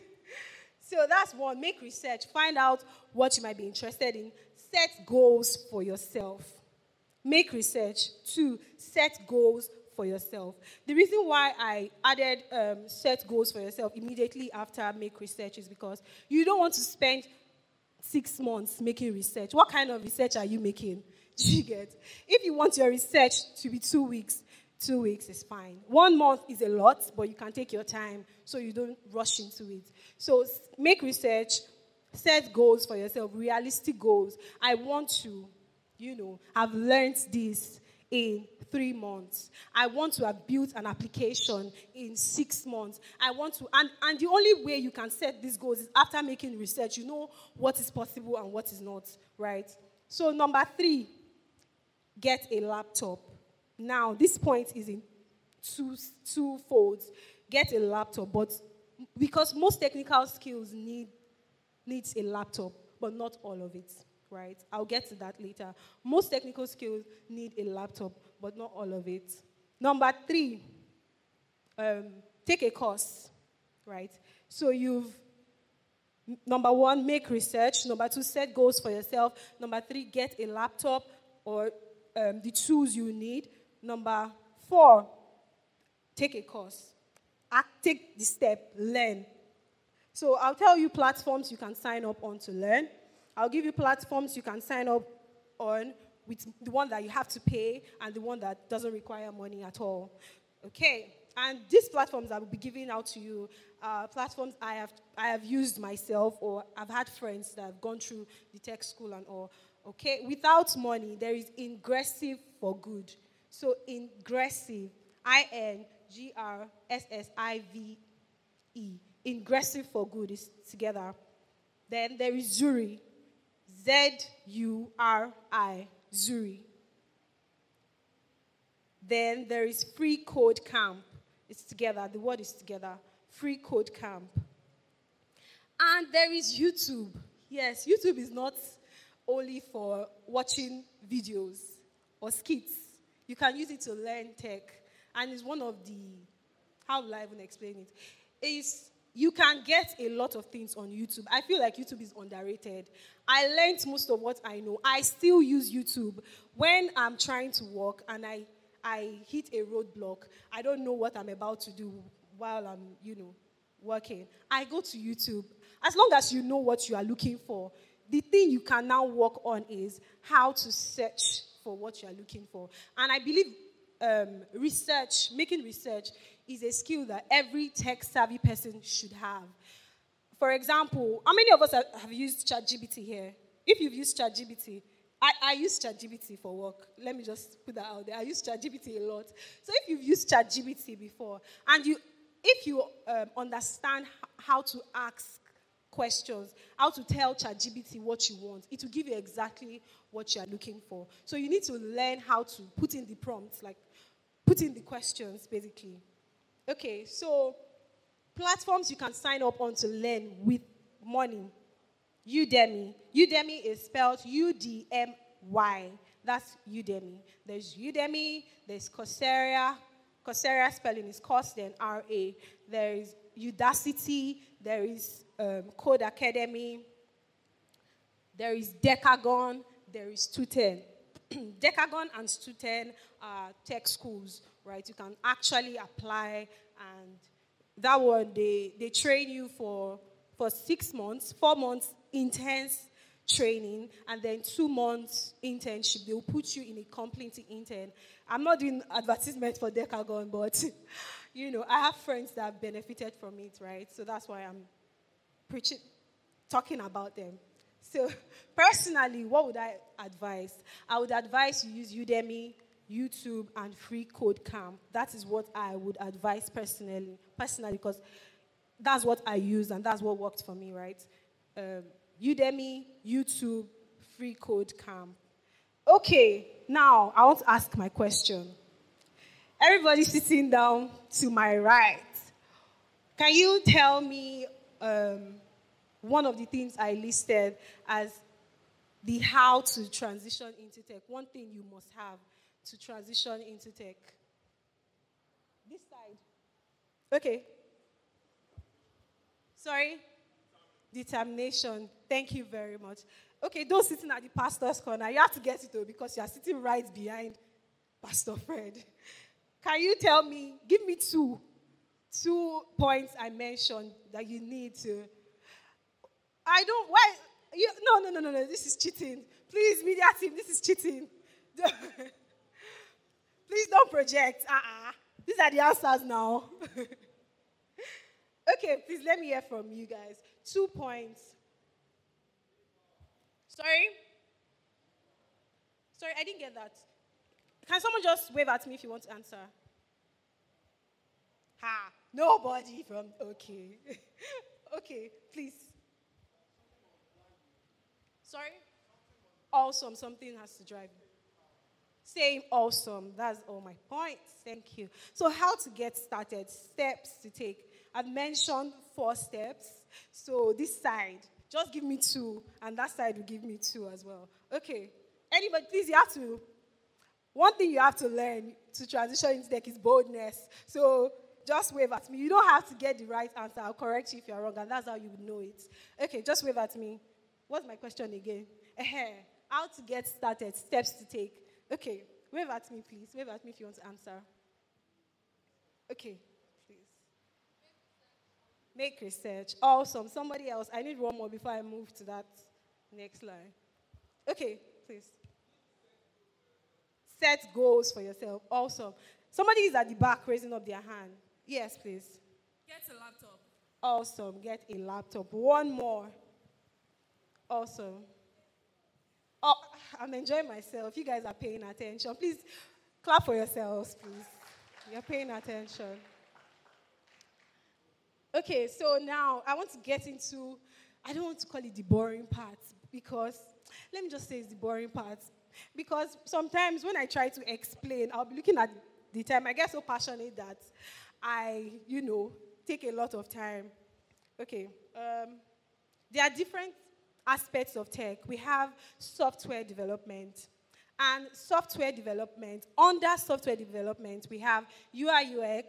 B: So that's one. Make research. Find out what you might be interested in. Set goals for yourself. Make research. 2, set goals for yourself. The reason why I added set goals for yourself immediately after make research is because you don't want to spend 6 months making research. What kind of research are you making? Do you get? If you want your research to be 2 weeks, 2 weeks is fine. 1 month is a lot, but you can take your time so you don't rush into it. So make research, set goals for yourself, realistic goals. I want to, have learned this in 3 months. I want to have built an application in 6 months. I want to, and the only way you can set these goals is after making research. You know what is possible and what is not, right? So number 3, get a laptop. Now, this point is in two folds. Get a laptop, but because most technical skills needs a laptop, but not all of it, right? I'll get to that later. Most technical skills need a laptop, but not all of it. Number 3, take a course, right? So number 1, make research. Number 2, set goals for yourself. Number 3, get a laptop or the tools you need. Number 4, take a course. Take the step, learn. So I'll tell you platforms you can sign up on to learn. I'll give you platforms you can sign up on with the one that you have to pay and the one that doesn't require money at all. Okay, and these platforms I will be giving out to you platforms I have used myself, or I've had friends that have gone through the tech school and all. Okay, without money, there is Ingressive for Good. So Ingressive, Ingressive. Ingressive for Good is together. Then there is Zuri, Zuri, Zuri. Then there is Free Code Camp. It's together. The word is together. Free Code Camp. And there is YouTube. Yes, YouTube is not only for watching videos or skits. You can use it to learn tech. And it's one of the, how will I even explain it? You can get a lot of things on YouTube. I feel like YouTube is underrated. I learned most of what I know. I still use YouTube when I'm trying to work and I hit a roadblock. I don't know what I'm about to do while I'm, working. I go to YouTube. As long as you know what you are looking for, the thing you can now work on is how to search for what you are looking for. And I believe making research is a skill that every tech-savvy person should have. For example, how many of us have used ChatGPT here? If you've used ChatGPT, I use ChatGPT for work. Let me just put that out there. I use ChatGPT a lot. So if you've used ChatGPT before, and if you understand how to ask questions, how to tell ChatGPT what you want, it will give you exactly what you are looking for. So you need to learn how to put in the prompts, like put in the questions, basically. Okay, so platforms you can sign up on to learn with money. Udemy. Udemy is spelled U-D-M-Y. That's Udemy. There's Udemy, there's Coursera. Coursera spelling is course, then R-A. There is Udacity, there is Code Academy, there is Decagon, there is Stu10. Decagon and Stu10 are tech schools, right? You can actually apply, and that one, they train you for 6 months, 4 months intense training, and then 2 months internship. They'll put you in a complete intern. I'm not doing advertisement for Decagon, but, I have friends that have benefited from it, right? So that's why I'm talking about them. So personally, what would I advise? I would advise you use Udemy, YouTube, and Free Code Camp. That is what I would advise personally, because that's what I use and that's what worked for me, right? Udemy, YouTube, Free Code Camp. Okay, now I want to ask my question. Everybody sitting down to my right, can you tell me one of the things I listed as the how to transition into tech? One thing you must have to transition into tech. This side. Okay. Sorry? Determination. Thank you very much. Okay, those sitting at the pastor's corner, you have to get it though, because you are sitting right behind Pastor Fred. Can you tell me, give me two points I mentioned that you need to... No, this is cheating. Please, media team, this is cheating. Please don't project. These are the answers now. Okay, please let me hear from you guys. 2 points. Sorry, I didn't get that. Can someone just wave at me if you want to answer? Nobody from... Okay. Okay, please. Sorry? Awesome. Something has to drive you. Saying awesome. That's all my points. Thank you. So how to get started? Steps to take. I've mentioned 4 steps. So this side, just give me 2. And that side will give me 2 as well. Okay. Anybody, please, one thing you have to learn to transition into tech is boldness. So just wave at me. You don't have to get the right answer. I'll correct you if you're wrong, and that's how you would know it. Okay, just wave at me. What's my question again? How to get started, steps to take. Okay, wave at me, please. Wave at me if you want to answer. Okay, please. Make research. Awesome. Somebody else. I need one more before I move to that next line. Okay, please. Set goals for yourself. Awesome. Somebody is at the back raising up their hand. Yes, please.
C: Get a laptop.
B: Awesome. Get a laptop. One more. Awesome. Oh, I'm enjoying myself. You guys are paying attention. Please clap for yourselves, please. You're paying attention. Okay, so now I want to get into, I don't want to call it the boring part, because, let me just say it's the boring part. Because sometimes when I try to explain, I'll be looking at the time. I get so passionate that I, take a lot of time. Okay, there are different aspects of tech. We have software development. And software development, under software development, we have UI,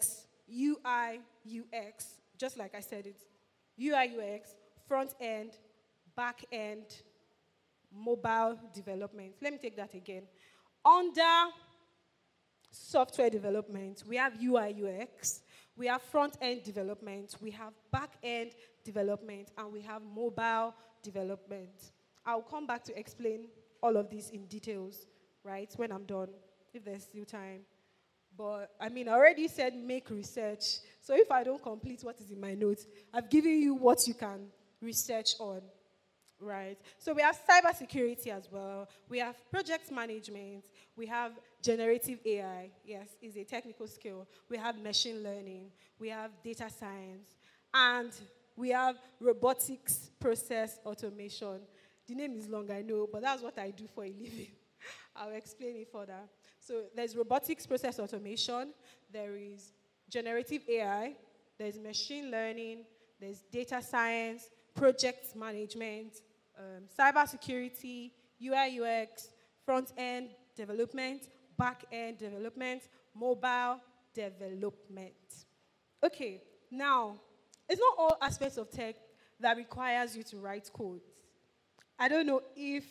B: UX, just like I said it. UI, UX, front end, back end, mobile development. Let me take that again. Under software development, we have UI, UX, we have front end development, we have back end development, and we have mobile development. I'll come back to explain all of this in details, right, when I'm done, if there's still time. But I mean, I already said make research. So if I don't complete what is in my notes, I've given you what you can research on. Right. So we have cybersecurity as well. We have project management. We have generative AI. Yes, is a technical skill. We have machine learning. We have data science. And we have robotics process automation. The name is long, I know, but that's what I do for a living. I'll explain it further. So there's robotics process automation. There is generative AI. There's machine learning. There's data science, project management, cybersecurity, UI UX, front-end development, back-end development, mobile development. Okay, now, it's not all aspects of tech that requires you to write codes. I don't know if,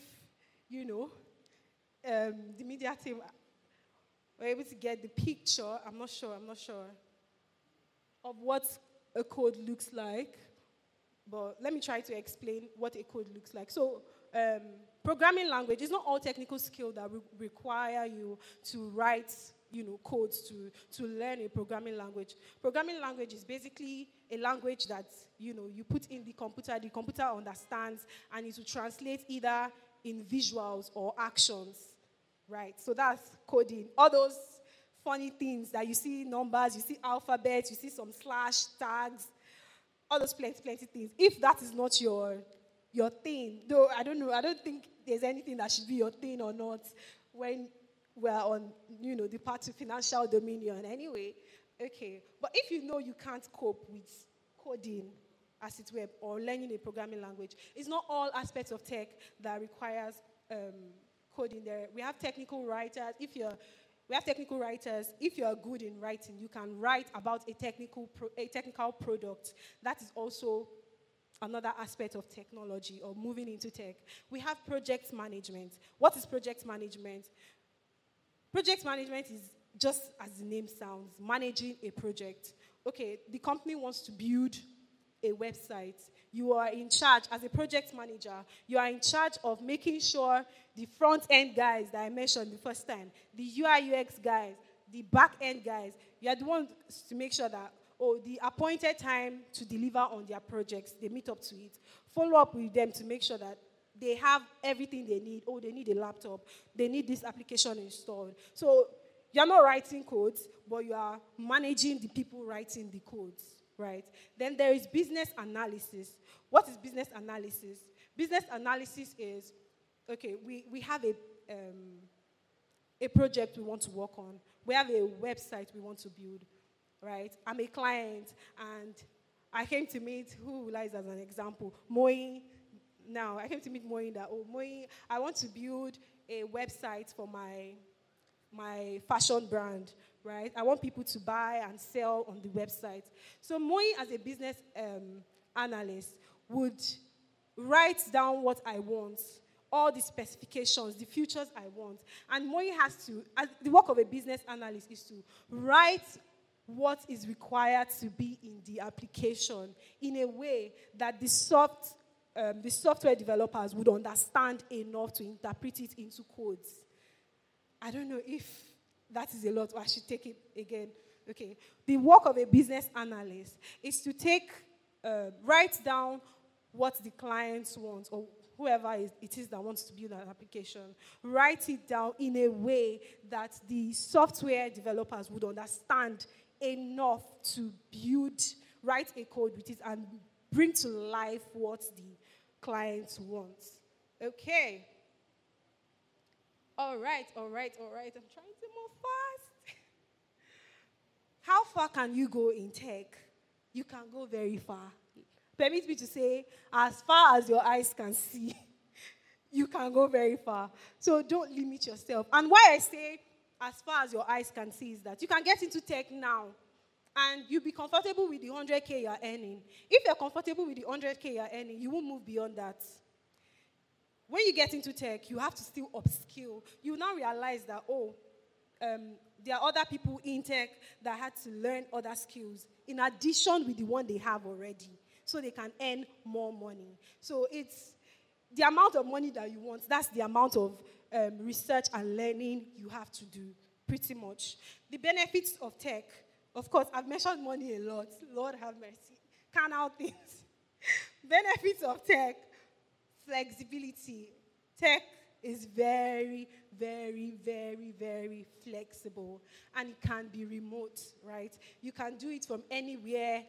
B: the media team were able to get the picture, I'm not sure, of what a code looks like. But let me try to explain what a code looks like. So, programming language is not all technical skill that require you to write, codes to learn a programming language. Programming language is basically a language that, you put in the computer understands, and it will translate either in visuals or actions, right? So that's coding. All those funny things that you see numbers, you see alphabets, you see some slash tags, all those plenty things. If that is not your thing, though I don't think there's anything that should be your thing or not when we're on, the path to financial dominion anyway. Okay. But if you can't cope with coding, as it were, or learning a programming language, it's not all aspects of tech that requires coding there. We have technical writers. If you are good in writing, you can write about a technical product. That is also another aspect of technology or moving into tech. We have project management. What is project management? Project management is just as the name sounds, managing a project. Okay, the company wants to build a website. You are in charge, as a project manager, you are in charge of making sure the front-end guys that I mentioned the first time, the UI UX guys, the back-end guys, you are the ones to make sure that, the appointed time to deliver on their projects, they meet up to it. Follow up with them to make sure that they have everything they need. They need a laptop. They need this application installed. So you're not writing codes, but you are managing the people writing the codes, right? Then there is business analysis. What is business analysis? Business analysis is, okay, we have a project we want to work on. We have a website we want to build, right? I'm a client, and I came to meet, who will I use as an example? Moi. Now, I came to meet Moi that, Moi, I want to build a website for my fashion brand, right? I want people to buy and sell on the website. So Moi, as a business analyst, would write down what I want, all the specifications, the features I want. And Moi has to, the work of a business analyst is to write what is required to be in the application in a way that the software developers would understand enough to interpret it into codes. I don't know if that is a lot, or I should take it again. Okay. The work of a business analyst is to write down what the clients want, or whoever it is that wants to build an application. Write it down in a way that the software developers would understand enough to write a code with it and bring to life what the client wants. Okay. All right. I'm trying to move fast. How far can you go in tech? You can go very far. Permit me to say, as far as your eyes can see, you can go very far. So don't limit yourself. And why I say, as far as your eyes can see, is that you can get into tech now, and you'll be comfortable with the 100K you're earning. If you're comfortable with the 100K you're earning, you won't move beyond that. When you get into tech, you have to still upskill. You now realize that, there are other people in tech that had to learn other skills in addition with the one they have already, so they can earn more money. So it's the amount of money that you want, that's the amount of research and learning you have to do pretty much. The benefits of tech, of course, I've mentioned money a lot. Lord have mercy. Carnal things. Benefits of tech, flexibility. Tech is very, very, very, very flexible, and it can be remote, right? You can do it from anywhere,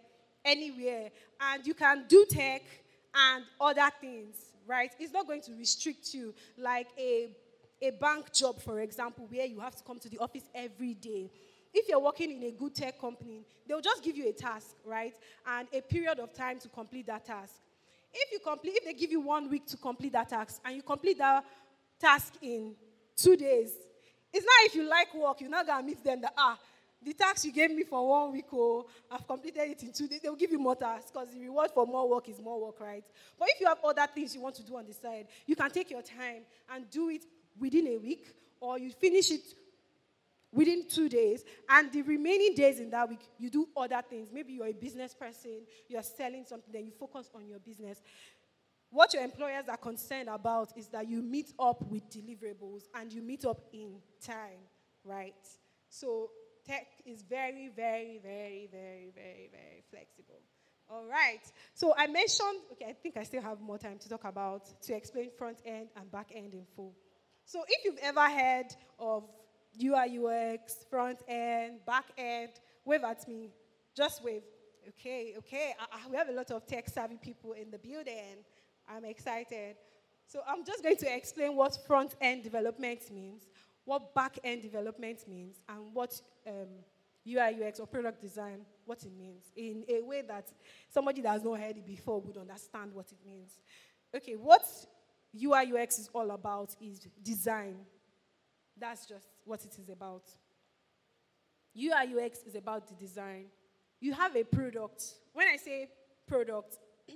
B: and you can do tech and other things, right? It's not going to restrict you like a bank job, for example, where you have to come to the office every day. If you're working in a good tech company, they'll just give you a task, right? And a period of time to complete that task. If they give you 1 week to complete that task, and you complete that task in 2 days, it's not if you like work, you're not going to meet them that, the task you gave me for 1 week, I've completed it in 2 days. They'll give you more tasks because the reward for more work is more work, right? But if you have other things you want to do on the side, you can take your time and do it within a week, or you finish it within 2 days, and the remaining days in that week, you do other things. Maybe you're a business person, you're selling something, then you focus on your business. What your employers are concerned about is that you meet up with deliverables and you meet up in time, right? So tech is very, very, very, very, very, very flexible. All right. So I mentioned, I think I still have more time to explain front end and back end in full. So if you've ever heard of UI, UX, front end, back end, wave at me. Just wave. Okay. We have a lot of tech-savvy people in the building. I'm excited. So I'm just going to explain what front-end development means, what back-end development means, and what UI, UX, or product design, what it means, in a way that somebody that has not heard it before would understand what it means. Okay, what UI, UX is all about is design. That's just what it is about. UI, UX is about the design. You have a product. When I say product,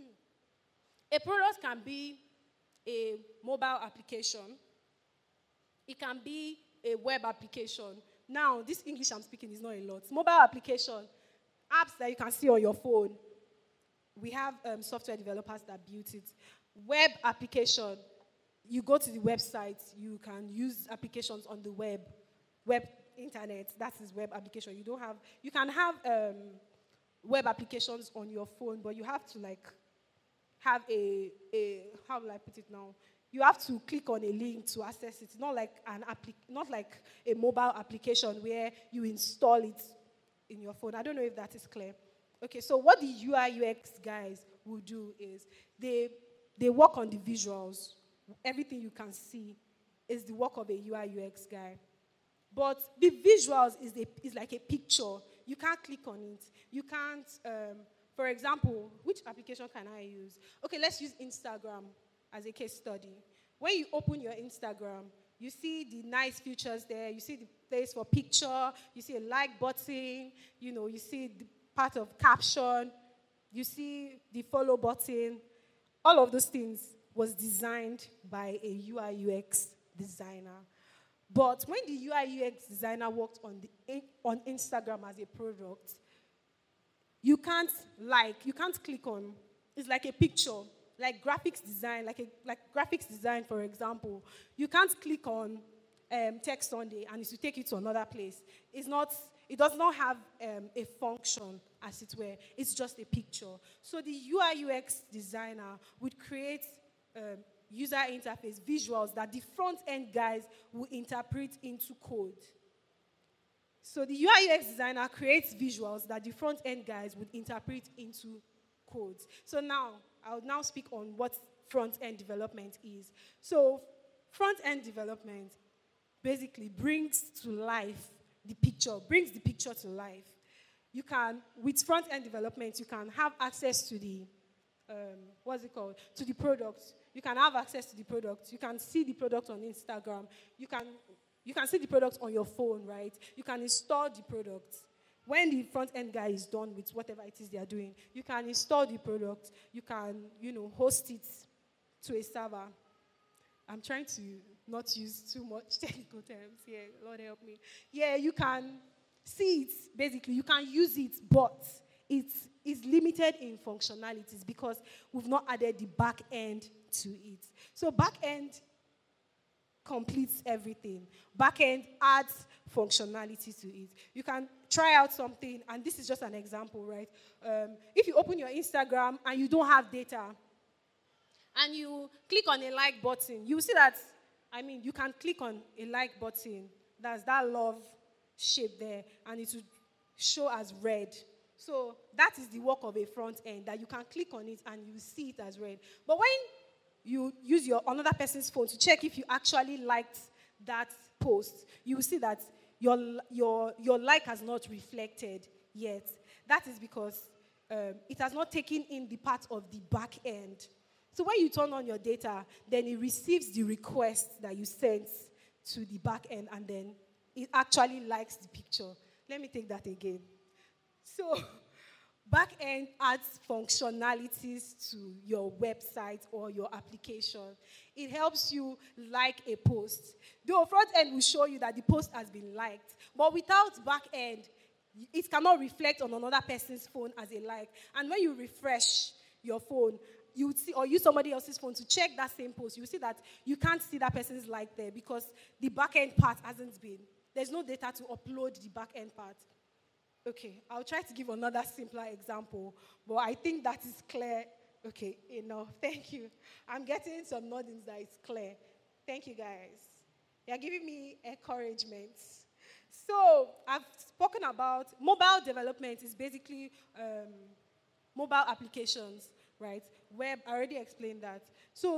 B: a product can be a mobile application. It can be a web application. Now, this English I'm speaking is not a lot. Mobile application, apps that you can see on your phone. We have software developers that built it. Web application, you go to the website, you can use applications on the web internet. That is web application. You can have web applications on your phone, but you have to have how will I put it now? You have to click on a link to access it. Not like not like a mobile application where you install it in your phone. I don't know if that is clear. Okay, so what the UI UX guys will do is they work on the visuals. Everything you can see is the work of a UI UX guy. But the visuals is like a picture. You can't click on it. You can't, for example, which application can I use? Okay, let's use Instagram as a case study. When you open your Instagram, you see the nice features there. You see the place for picture. You see a like button. You see the part of caption. You see the follow button. All of those things was designed by a UI UX designer. But when the UI UX designer worked on Instagram as a product, you can't click on. It's like a picture, like graphics design, like graphics design, for example. You can't click on Text Sunday and it will take you to another place. It does not have a function, as it were. It's just a picture. So the UI UX designer would create user interface visuals that the front-end guys will interpret into code. So the UI UX designer creates visuals that the front-end guys would interpret into codes. So now, I'll now speak on what front-end development is. So front-end development basically brings to life the picture, brings the picture to life. With front-end development, you can have access to the, to the product. You can have access to the product. You can see the product on Instagram. You can see the product on your phone, right? You can install the product. When the front-end guy is done with whatever it is they are doing, you can install the product. You can, host it to a server. I'm trying to not use too much technical terms here. Lord help me. Yeah, you can see it, basically. You can use it, but it's limited in functionalities because we've not added the back end to it. So back end completes everything. Backend adds functionality to it. You can try out something, and this is just an example, right? If you open your Instagram and you don't have data, and you click on a like button, you see that, you can click on a like button. That's that love shape there, and it will show as red. So that is the work of a front end, that you can click on it and you see it as red. But when you use your another person's phone to check if you actually liked that post, you will see that your like has not reflected yet. That is because it has not taken in the part of the back end. So when you turn on your data, then it receives the request that you sent to the back end, and then it actually likes the picture. Let me take that again. So back end adds functionalities to your website or your application. It helps you like a post. Though front end will show you that the post has been liked, but without back end, it cannot reflect on another person's phone as a like. And when you refresh your phone, you would see, or use somebody else's phone to check that same post, you see that you can't see that person's like there because the back end part hasn't been. There's no data to upload the back end part. Okay, I'll try to give another simpler example, but I think that is clear. Okay, enough. Thank you. I'm getting some noddings that it's clear. Thank you, guys. You're giving me encouragement. So, I've spoken about mobile development is basically mobile applications, right? Web, I already explained that. So,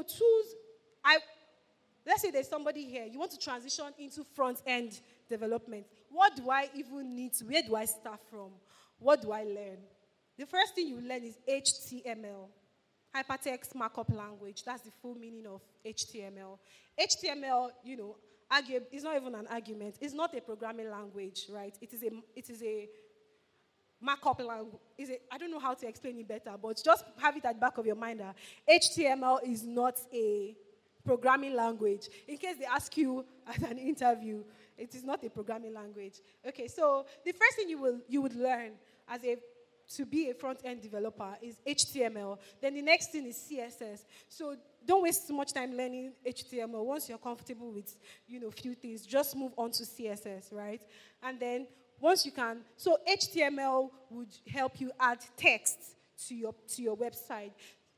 B: let's say there's somebody here, you want to transition into front-end development. What do I even need to, where do I start from? What do I learn? The first thing you learn is HTML, Hypertext Markup Language. That's the full meaning of HTML. HTML, it's not even an argument. It's not a programming language, right? It is a markup language. I don't know how to explain it better, but just have it at the back of your mind that HTML is not a programming language. In case they ask you at an interview, it is not a programming language. Okay, so the first thing you would learn to be a front-end developer is HTML. Then the next thing is CSS. So don't waste too much time learning HTML. Once you're comfortable with, few things, just move on to CSS, right? And then once you can, so HTML would help you add text to your website.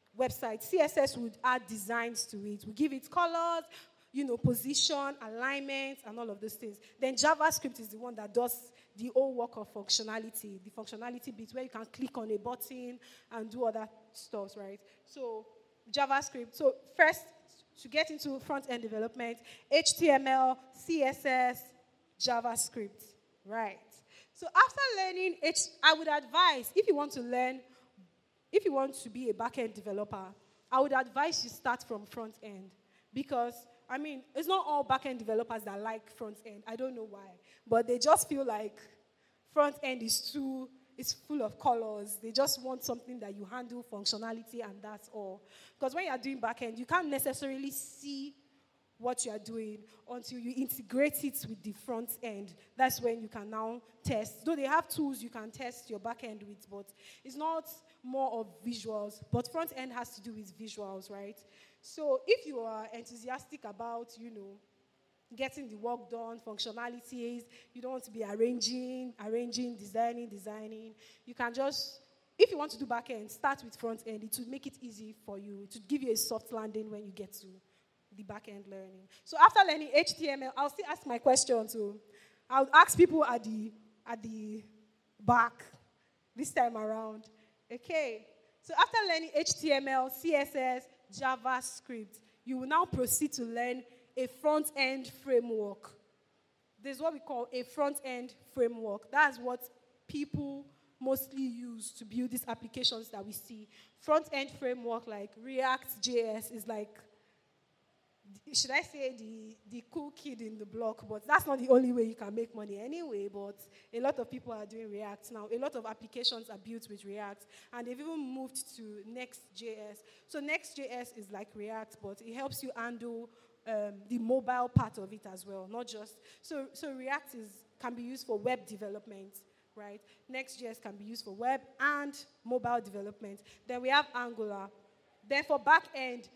B: CSS would add designs to it. We give it colors, position, alignment, and all of those things. Then JavaScript is the one that does the whole work of functionality, the functionality bit where you can click on a button and do other stuff, right? So JavaScript. So first, to get into front-end development, HTML, CSS, JavaScript, right? So after learning, I would advise, if you want to be a back-end developer, I would advise you start from front-end. Because, it's not all back-end developers that like front-end. I don't know why. But they just feel like front-end is full of colors. They just want something that you handle functionality and that's all. Because when you are doing back-end, you can't necessarily see what you are doing until you integrate it with the front end. That's when you can now test. Though they have tools you can test your back end with, but it's not more of visuals. But front end has to do with visuals, right? So if you are enthusiastic about, getting the work done, functionalities, you don't want to be arranging, designing, you can just, if you want to do back end, start with front end. It will make it easy for you. It will give you a soft landing when you get to the back-end learning. So after learning HTML, I'll still ask my question too. I'll ask people at the back this time around. Okay. So after learning HTML, CSS, JavaScript, you will now proceed to learn a front-end framework. There's what we call a front-end framework. That's what people mostly use to build these applications that we see. Front-end framework like React.js is like, should I say the cool kid in the block, but that's not the only way you can make money anyway, but a lot of people are doing React now. A lot of applications are built with React, and they've even moved to Next.js. So Next.js is like React, but it helps you handle the mobile part of it as well, not just, so React can be used for web development, right? Next.js can be used for web and mobile development. Then we have Angular. Then for back end,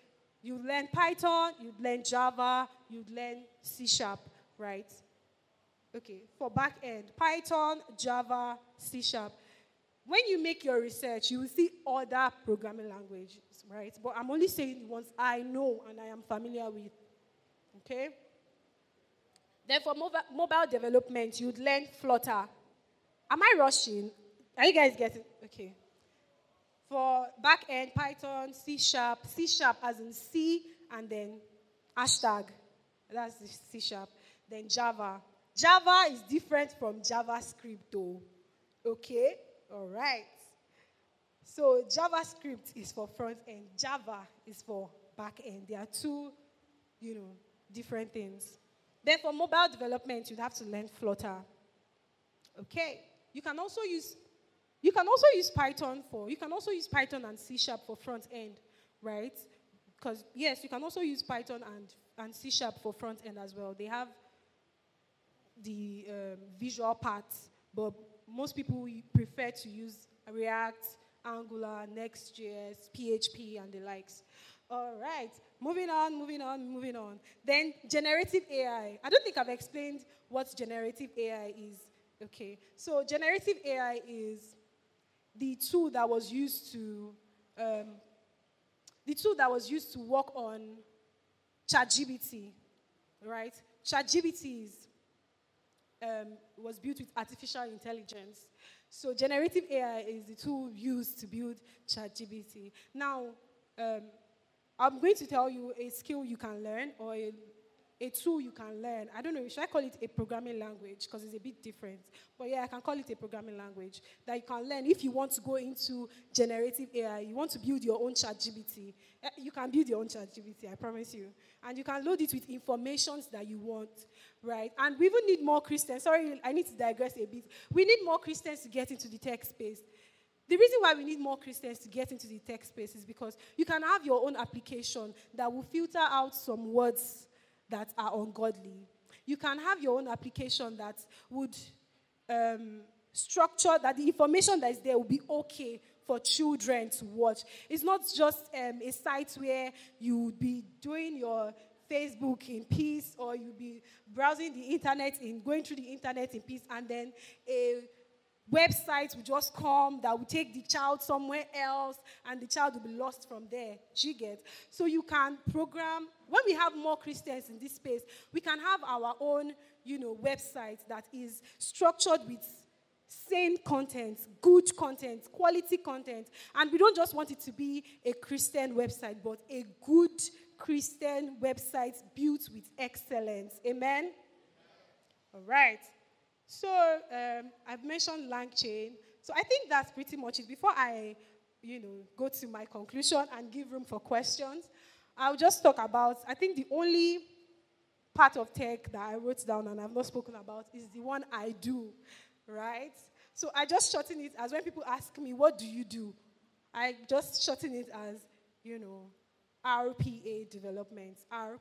B: You learn Python, you learn Java, you learn C Sharp, right? Okay, for back end, Python, Java, C Sharp. When you make your research, you will see other programming languages, right? But I'm only saying the ones I know and I am familiar with. Okay? Then for mobile development, you'd learn Flutter. Am I rushing? Are you guys getting? Okay. For back end, Python, C Sharp as in C, and then hashtag. That's the C Sharp. Then Java. Java is different from JavaScript, though. Okay? All right. So JavaScript is for front end. Java is for back end. There are two, different things. Then for mobile development, you'd have to learn Flutter. Okay. You can also use Python and C Sharp for front end, right? Because yes, you can also use Python and C Sharp for front end as well. They have the visual parts, but most people prefer to use React, Angular, Next.js, PHP, and the likes. All right, moving on. Then generative AI. I don't think I've explained what generative AI is. Okay, so generative AI is the tool that was used to work on ChatGPT, right? ChatGPT was built with artificial intelligence. So generative AI is the tool used to build ChatGPT. Now, I'm going to tell you a skill you can learn or a tool you can learn. I don't know, should I call it a programming language? Because it's a bit different. But yeah, I can call it a programming language that you can learn if you want to go into generative AI. You want to build your own ChatGPT. You can build your own ChatGPT, I promise you. And you can load it with informations that you want, right? And we even need more Christians. Sorry, I need to digress a bit. We need more Christians to get into the tech space. The reason why we need more Christians to get into the tech space is because you can have your own application that will filter out some words that are ungodly. You can have your own application that would structure that the information that is there will be okay for children to watch. It's not just a site where you would be doing your Facebook in peace, or you'll be browsing the internet going through the internet in peace, and then a website will just come that will take the child somewhere else, and the child will be lost from there. Do you get? So you can program. When we have more Christians in this space, we can have our own, website that is structured with sane content, good content, quality content. And we don't just want it to be a Christian website, but a good Christian website built with excellence. Amen? All right. So I've mentioned LangChain. So I think that's pretty much it. Before I, go to my conclusion and give room for questions, I'll just talk about, I think the only part of tech that I wrote down and I've not spoken about is the one I do, right? So I just shorten it as when people ask me, what do you do? I just shorten it as, RPA development.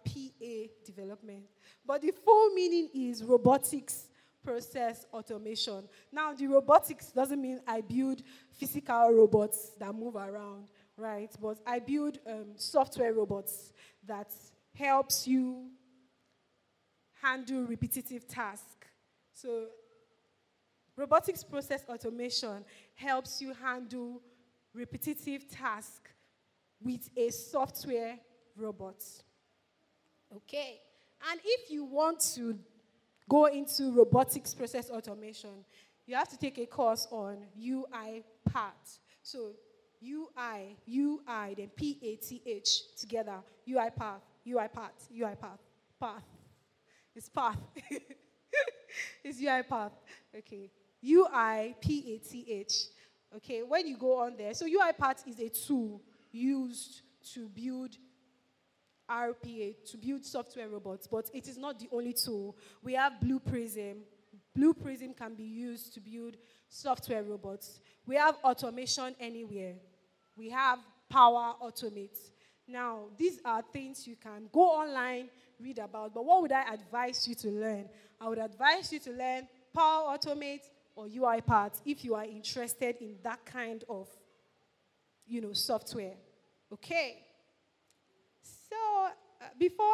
B: But the full meaning is robotics process automation. Now, the robotics doesn't mean I build physical robots that move around, right? But I build software robots that helps you handle repetitive tasks. So robotics process automation helps you handle repetitive tasks with a software robot. Okay. And if you want to go into robotics process automation, you have to take a course on UiPath. So UI, then PATH together. UiPath. Path. It's path. It's UiPath. Okay. UiPath. Okay. When you go on there, so UiPath is a tool used to build RPA, to build software robots, but it is not the only tool. We have Blue Prism. Blue Prism can be used to build software robots. We have Automation Anywhere. We have Power Automate. Now, these are things you can go online, read about, but what would I advise you to learn? I would advise you to learn Power Automate or UiPath if you are interested in that kind of, software. Okay. So, before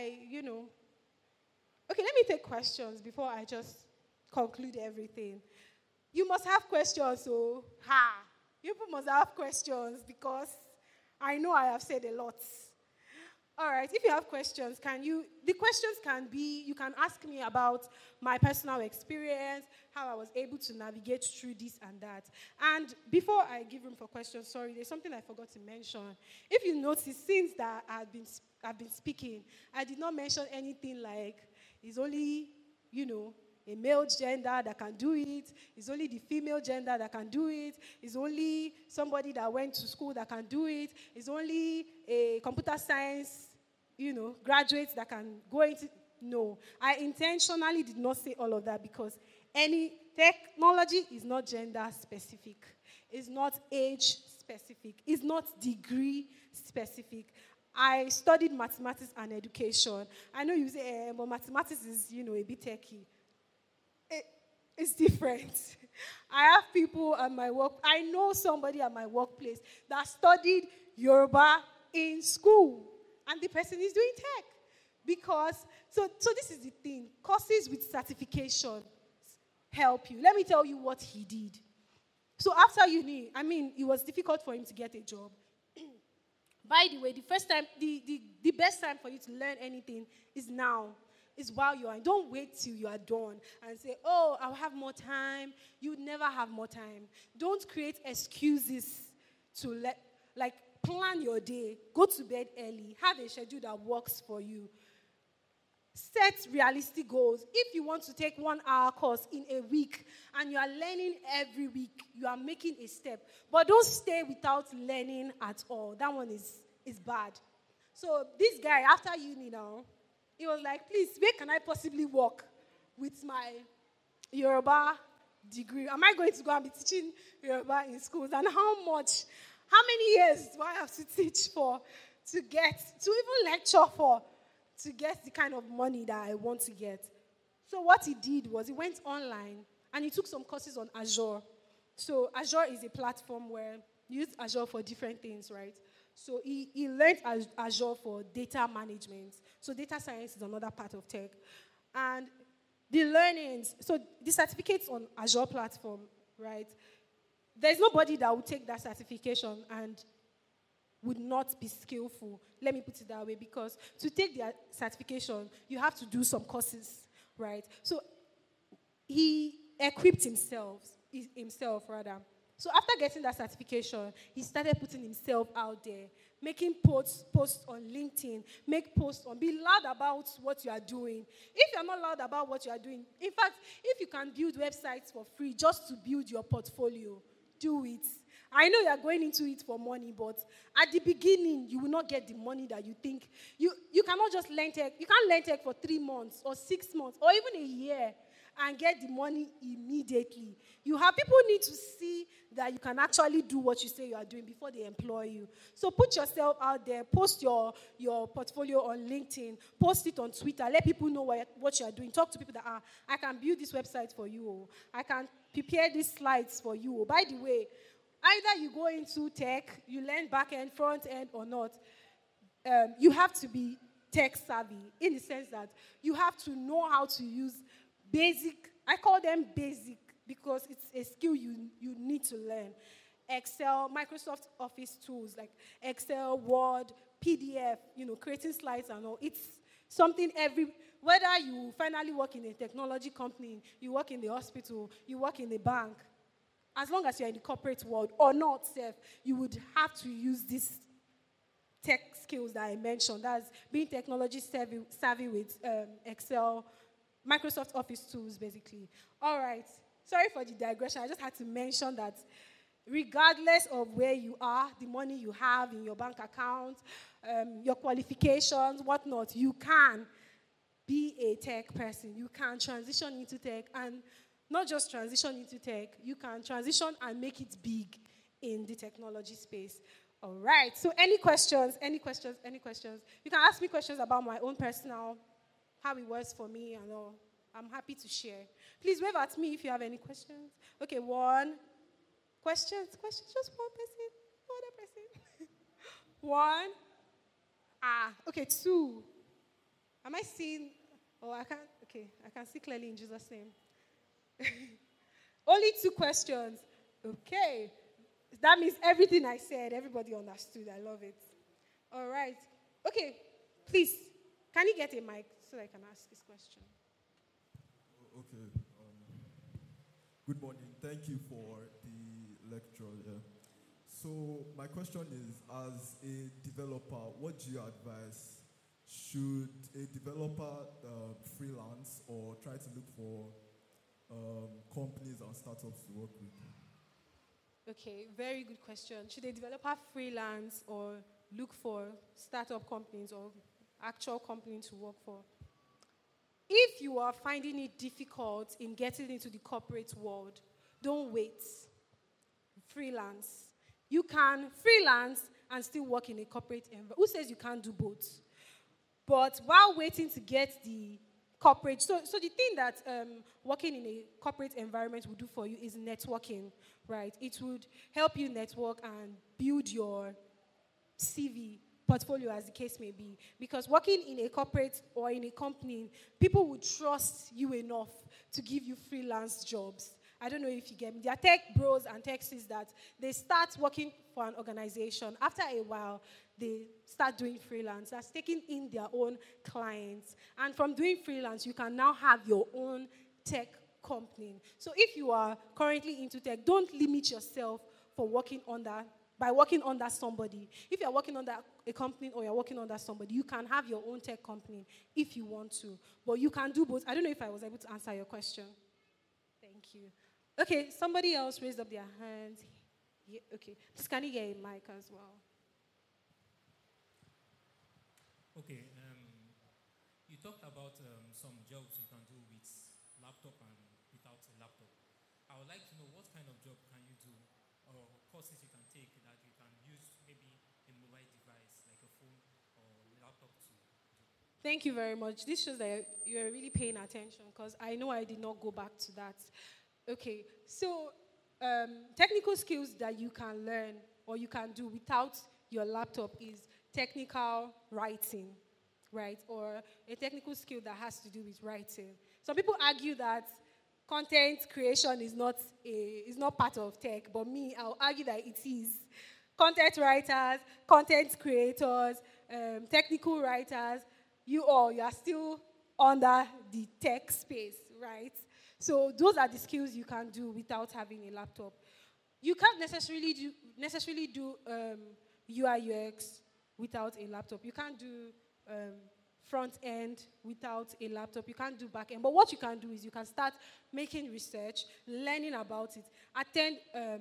B: okay, let me take questions before I just conclude everything. You must have questions, so, you people must have questions because I know I have said a lot. All right, if you have questions, the questions can be, you can ask me about my personal experience, how I was able to navigate through this and that. And before I give room for questions, sorry, there's something I forgot to mention. If you notice, since that I've been speaking, I did not mention anything like, it's only, a male gender that can do it. It's only the female gender that can do it. It's only somebody that went to school that can do it. It's only a computer science, graduates that can go into. No, I intentionally did not say all of that because any technology is not gender specific. It's not age specific. It's not degree specific. I studied mathematics and education. I know you say, but mathematics is, a bit techy. It's different. I have people at my work. I know somebody at my workplace that studied Yoruba in school, and the person is doing tech. Because, so this is the thing. Courses with certification help you. Let me tell you what he did. So after uni, it was difficult for him to get a job. By the way, the best time for you to learn anything is now. Is while you are. Don't wait till you are done and say, oh, I'll have more time. You would never have more time. Don't create excuses to plan your day. Go to bed early. Have a schedule that works for you. Set realistic goals. If you want to take 1 hour course in a week and you are learning every week, you are making a step. But don't stay without learning at all. That one is bad. So this guy, after uni now, he was like, please, where can I possibly work with my Yoruba degree? Am I going to go and be teaching Yoruba in schools? And how many years do I have to teach to even lecture to get the kind of money that I want to get? So what he did was he went online and he took some courses on Azure. So Azure is a platform where you use Azure for different things, right? So he learned Azure for data management. So data science is another part of tech. And the learnings, so the certificates on Azure platform, right? There's nobody that would take that certification and would not be skillful. Let me put it that way, because to take the certification, you have to do some courses, right? So he equipped himself. So after getting that certification, he started putting himself out there, making posts on LinkedIn, be loud about what you are doing. If you're not loud about what you are doing, in fact, if you can build websites for free just to build your portfolio, do it. I know you're going into it for money, but at the beginning, you will not get the money that you think. You cannot just learn tech. You can't learn tech for 3 months or 6 months or even a year and get the money immediately. People need to see that you can actually do what you say you are doing before they employ you. So put yourself out there, post your portfolio on LinkedIn, post it on Twitter, let people know what you are doing. Talk to people that, I can build this website for you, or I can prepare these slides for you. Or, by the way, either you go into tech, you learn back end, front end or not, you have to be tech savvy in the sense that you have to know how to use basic, I call them basic because it's a skill you need to learn. Excel, Microsoft Office tools like Excel, Word, PDF, creating slides and all. It's something whether you finally work in a technology company, you work in the hospital, you work in a bank, as long as you're in the corporate world or not, you would have to use these tech skills that I mentioned. That's being technology savvy with Excel, Microsoft Office tools, basically. All right. Sorry for the digression. I just had to mention that regardless of where you are, the money you have in your bank account, your qualifications, whatnot, you can be a tech person. You can transition into tech, and not just transition into tech, you can transition and make it big in the technology space. All right. So any questions? You can ask me questions about my own personal, how it was for me and all. I'm happy to share. Please wave at me if you have any questions. Okay, one. Questions? Just one person. No other person. One. Okay, 2. Am I seeing? Oh, I can't. Okay, I can see clearly in Jesus' name. Only 2 questions. Okay. That means everything I said, everybody understood. I love it. All right. Okay, please, can you get a mic so I can ask this question?
C: Okay. Good morning. Thank you for the lecture. Yeah. So my question is, as a developer, what do you advise? Should a developer freelance or try to look for companies and startups to work with?
B: Okay, very good question. Should a developer freelance or look for startup companies or actual companies to work for? If you are finding it difficult in getting into the corporate world, don't wait. Freelance. You can freelance and still work in a corporate environment. Who says you can't do both? But while waiting to get the corporate, so the thing that working in a corporate environment will do for you is networking, right? It would help you network and build your CV, portfolio, as the case may be. Because working in a corporate or in a company, people would trust you enough to give you freelance jobs. I don't know if you get me. There are tech bros and tech sis that they start working for an organization. After a while, they start doing freelance. That's taking in their own clients. And from doing freelance, you can now have your own tech company. So if you are currently into tech, don't limit yourself for by working under somebody. If you're working under a company or you're working under somebody, you can have your own tech company if you want to. But you can do both. I don't know if I was able to answer your question. Thank you. Okay, somebody else raised up their hands. Yeah, okay. Please, can you get a mic as well?
D: Okay. You talked about some jobs you can do with laptop and without a laptop. I would like to know what kind of job can you do or courses you can take that you can use maybe a mobile device like a phone or laptop to do.
B: Thank you very much. This shows that you're really paying attention because I know I did not go back to that. Okay, so technical skills that you can learn or you can do without your laptop is technical writing, right? Or a technical skill that has to do with writing. Some people argue that content creation is not part of tech, but me, I'll argue that it is. Content writers, content creators, technical writers, you are still under the tech space, right? So those are the skills you can do without having a laptop. You can't necessarily do UI UX without a laptop. You can't do front end without a laptop. You can't do back end. But what you can do is you can start making research, learning about it, attend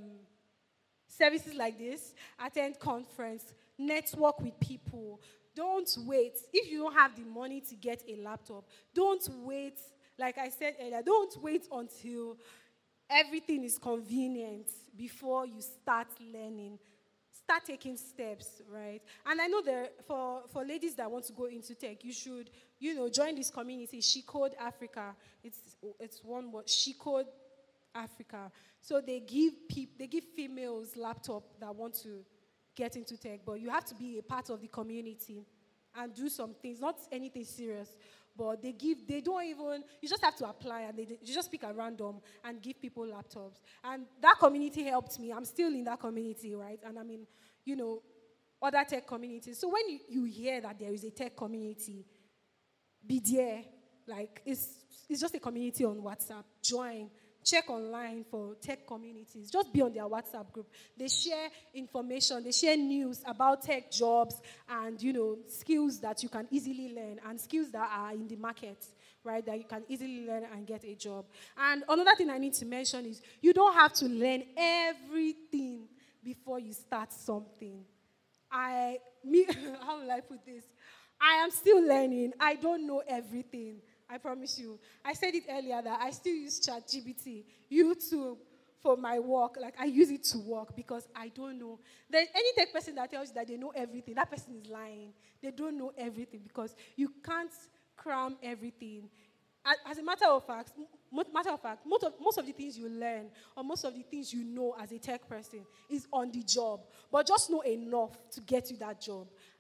B: services like this, attend conference, network with people. Don't wait. If you don't have the money to get a laptop, don't wait. Like I said earlier, don't wait until everything is convenient before you start learning. Start taking steps, right? And I know for ladies that want to go into tech, you should, join this community, She Code Africa. It's one word, She Code Africa. So they give females laptop that want to get into tech, but you have to be a part of the community and do some things, not anything serious. But you just have to apply and you just pick at random and give people laptops. And that community helped me. I'm still in that community, right? And I'm in, other tech communities. So when you hear that there is a tech community, be there. Like, it's just a community on WhatsApp. Join. Check online for tech communities. Just be on their WhatsApp group. They share information. They share news about tech jobs and, skills that you can easily learn and skills that are in the market, right, that you can easily learn and get a job. And another thing I need to mention is you don't have to learn everything before you start something. How will I put this? I am still learning. I don't know everything. I promise you. I said it earlier that I still use ChatGPT, YouTube for my work. Like, I use it to work because I don't know. There's any tech person that tells you that they know everything, that person is lying. They don't know everything because you can't cram everything. As a matter of fact, most of the things you learn or most of the things you know as a tech person is on the job. But just know enough to get you that job.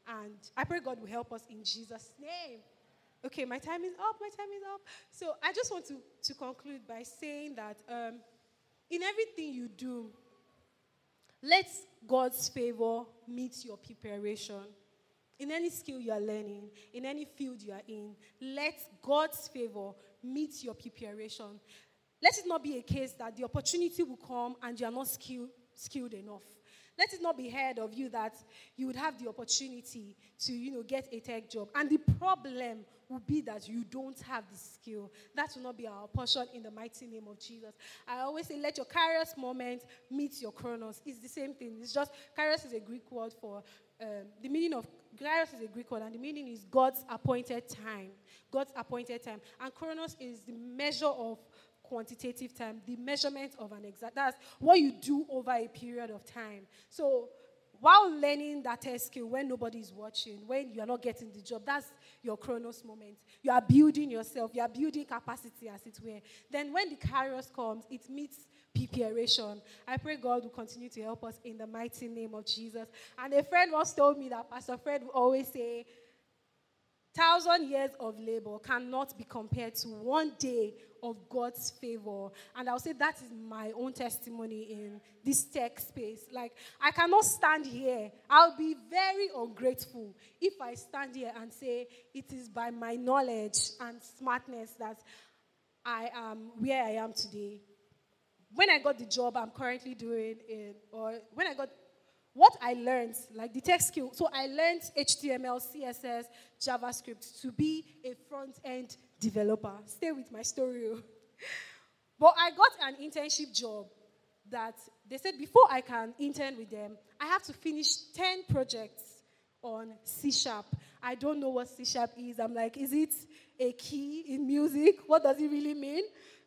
B: And I pray God will help us in Jesus' name. Okay, my time is up. So I just want to conclude by saying that in everything you do, let God's favor meet your preparation. In any skill you are learning, in any field you are in, let God's favor meet your preparation. Let it not be a case that the opportunity will come and you are not skilled enough. Let it not be heard of you that you would have the opportunity to, get a tech job. And the problem will be that you don't have the skill. That will not be our portion in the mighty name of Jesus. I always say, let your kairos moment meet your chronos. It's the same thing. It's just, kairos is a Greek word for, the meaning of, kairos is a Greek word, and the meaning is God's appointed time. God's appointed time. And chronos is the measure of quantitative time, the measurement of an exact, that's what you do over a period of time. So while learning that test skill, when nobody is watching, when you are not getting the job, that's your chronos moment. You are building yourself, you are building capacity, as it were. Then when the kairos comes, it meets preparation. I pray God will continue to help us in the mighty name of Jesus. And a friend once told me that Pastor Fred will always say, 1,000 years of labor cannot be compared to 1 day of God's favor. And I'll say that is my own testimony in this tech space. Like, I cannot stand here. I'll be very ungrateful if I stand here and say it is by my knowledge and smartness that I am where I am today. When I got the job I'm currently doing, what I learned, like the tech skill, so I learned HTML, CSS, JavaScript to be a front-end developer. Stay with my story. But I got an internship job that they said before I can intern with them, I have to finish 10 projects on C#. I don't know what C# is. I'm like, is it a key in music? What does it really mean?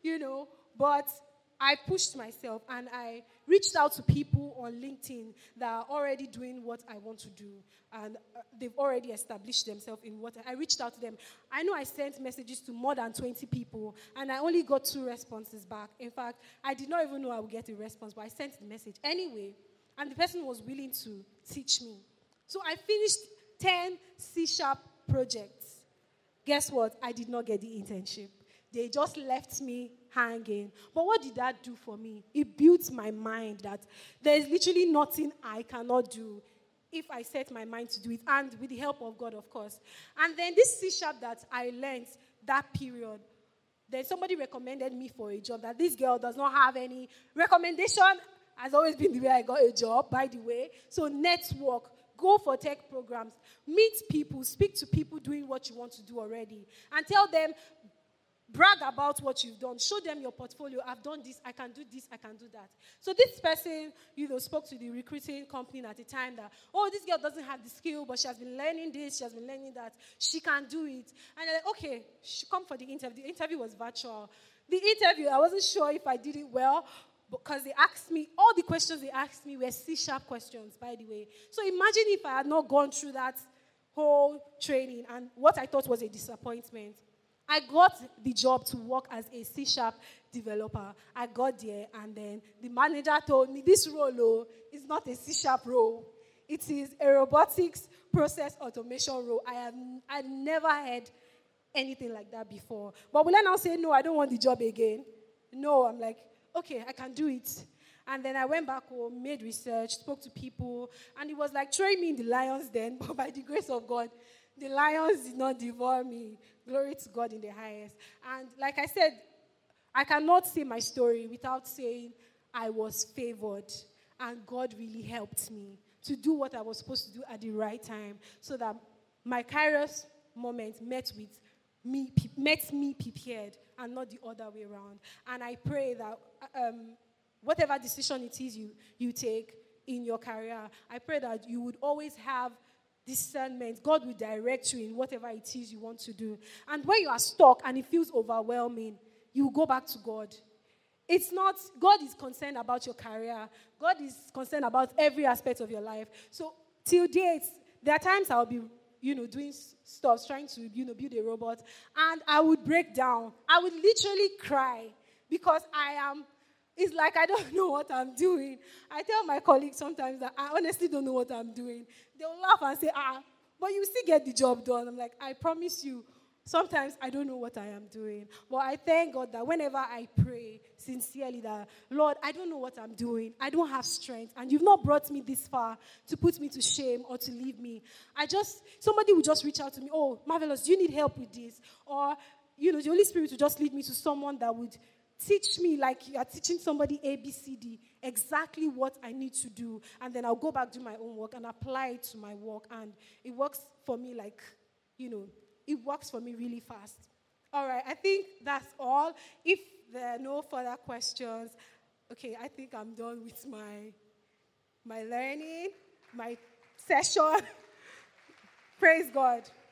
B: But I pushed myself and I reached out to people on LinkedIn that are already doing what I want to do. And they've already established themselves in what I reached out to them. I know I sent messages to more than 20 people and I only got 2 responses back. In fact, I did not even know I would get a response, but I sent the message anyway. And the person was willing to teach me. So I finished 10 C# projects. Guess what? I did not get the internship. They just left me hanging. But what did that do for me? It built my mind that there is literally nothing I cannot do if I set my mind to do it, and with the help of God, of course. And then this C# that I learned that period, then somebody recommended me for a job that this girl does not have any recommendation. Has always been the way I got a job, by the way. So network, go for tech programs, meet people, speak to people doing what you want to do already, and tell them, brag about what you've done. Show them your portfolio. I've done this. I can do this. I can do that. So this person, spoke to the recruiting company at the time that, this girl doesn't have the skill, but she has been learning this. She has been learning that. She can do it. And they're like, okay, she come for the interview. The interview was virtual. The interview, I wasn't sure if I did it well because they asked me, all the questions they asked me were C# questions, by the way. So imagine if I had not gone through that whole training and what I thought was a disappointment. I got the job to work as a C# developer. I got there, and then the manager told me, this role is not a C# role. It is a robotics process automation role. I never heard anything like that before. But will I now say, no, I don't want the job again? No, I'm like, okay, I can do it. And then I went back home, made research, spoke to people, and it was like throwing me in the lions den, but by the grace of God, the lions did not devour me. Glory to God in the highest. And like I said, I cannot say my story without saying I was favored. And God really helped me to do what I was supposed to do at the right time so that my kairos moment met me prepared and not the other way around. And I pray that whatever decision it is you take in your career, I pray that you would always have discernment. God will direct you in whatever it is you want to do. And when you are stuck and it feels overwhelming, you go back to God. It's not, God is concerned about your career. God is concerned about every aspect of your life. So till date, there are times I'll be, doing stuff, trying to, build a robot, and I would break down. I would literally cry because it's like I don't know what I'm doing. I tell my colleagues sometimes that I honestly don't know what I'm doing. They'll laugh and say, But you still get the job done. I'm like, I promise you, sometimes I don't know what I am doing. But I thank God that whenever I pray sincerely that, Lord, I don't know what I'm doing. I don't have strength. And you've not brought me this far to put me to shame or to leave me. Somebody will just reach out to me, oh, Marvelous, do you need help with this? Or, the Holy Spirit will just lead me to someone that would teach me like you are teaching somebody ABCD, exactly what I need to do. And then I'll go back, do my own work, and apply it to my work. And it works for me it works for me really fast. All right, I think that's all. If there are no further questions, okay, I think I'm done with my learning, my session. Praise God.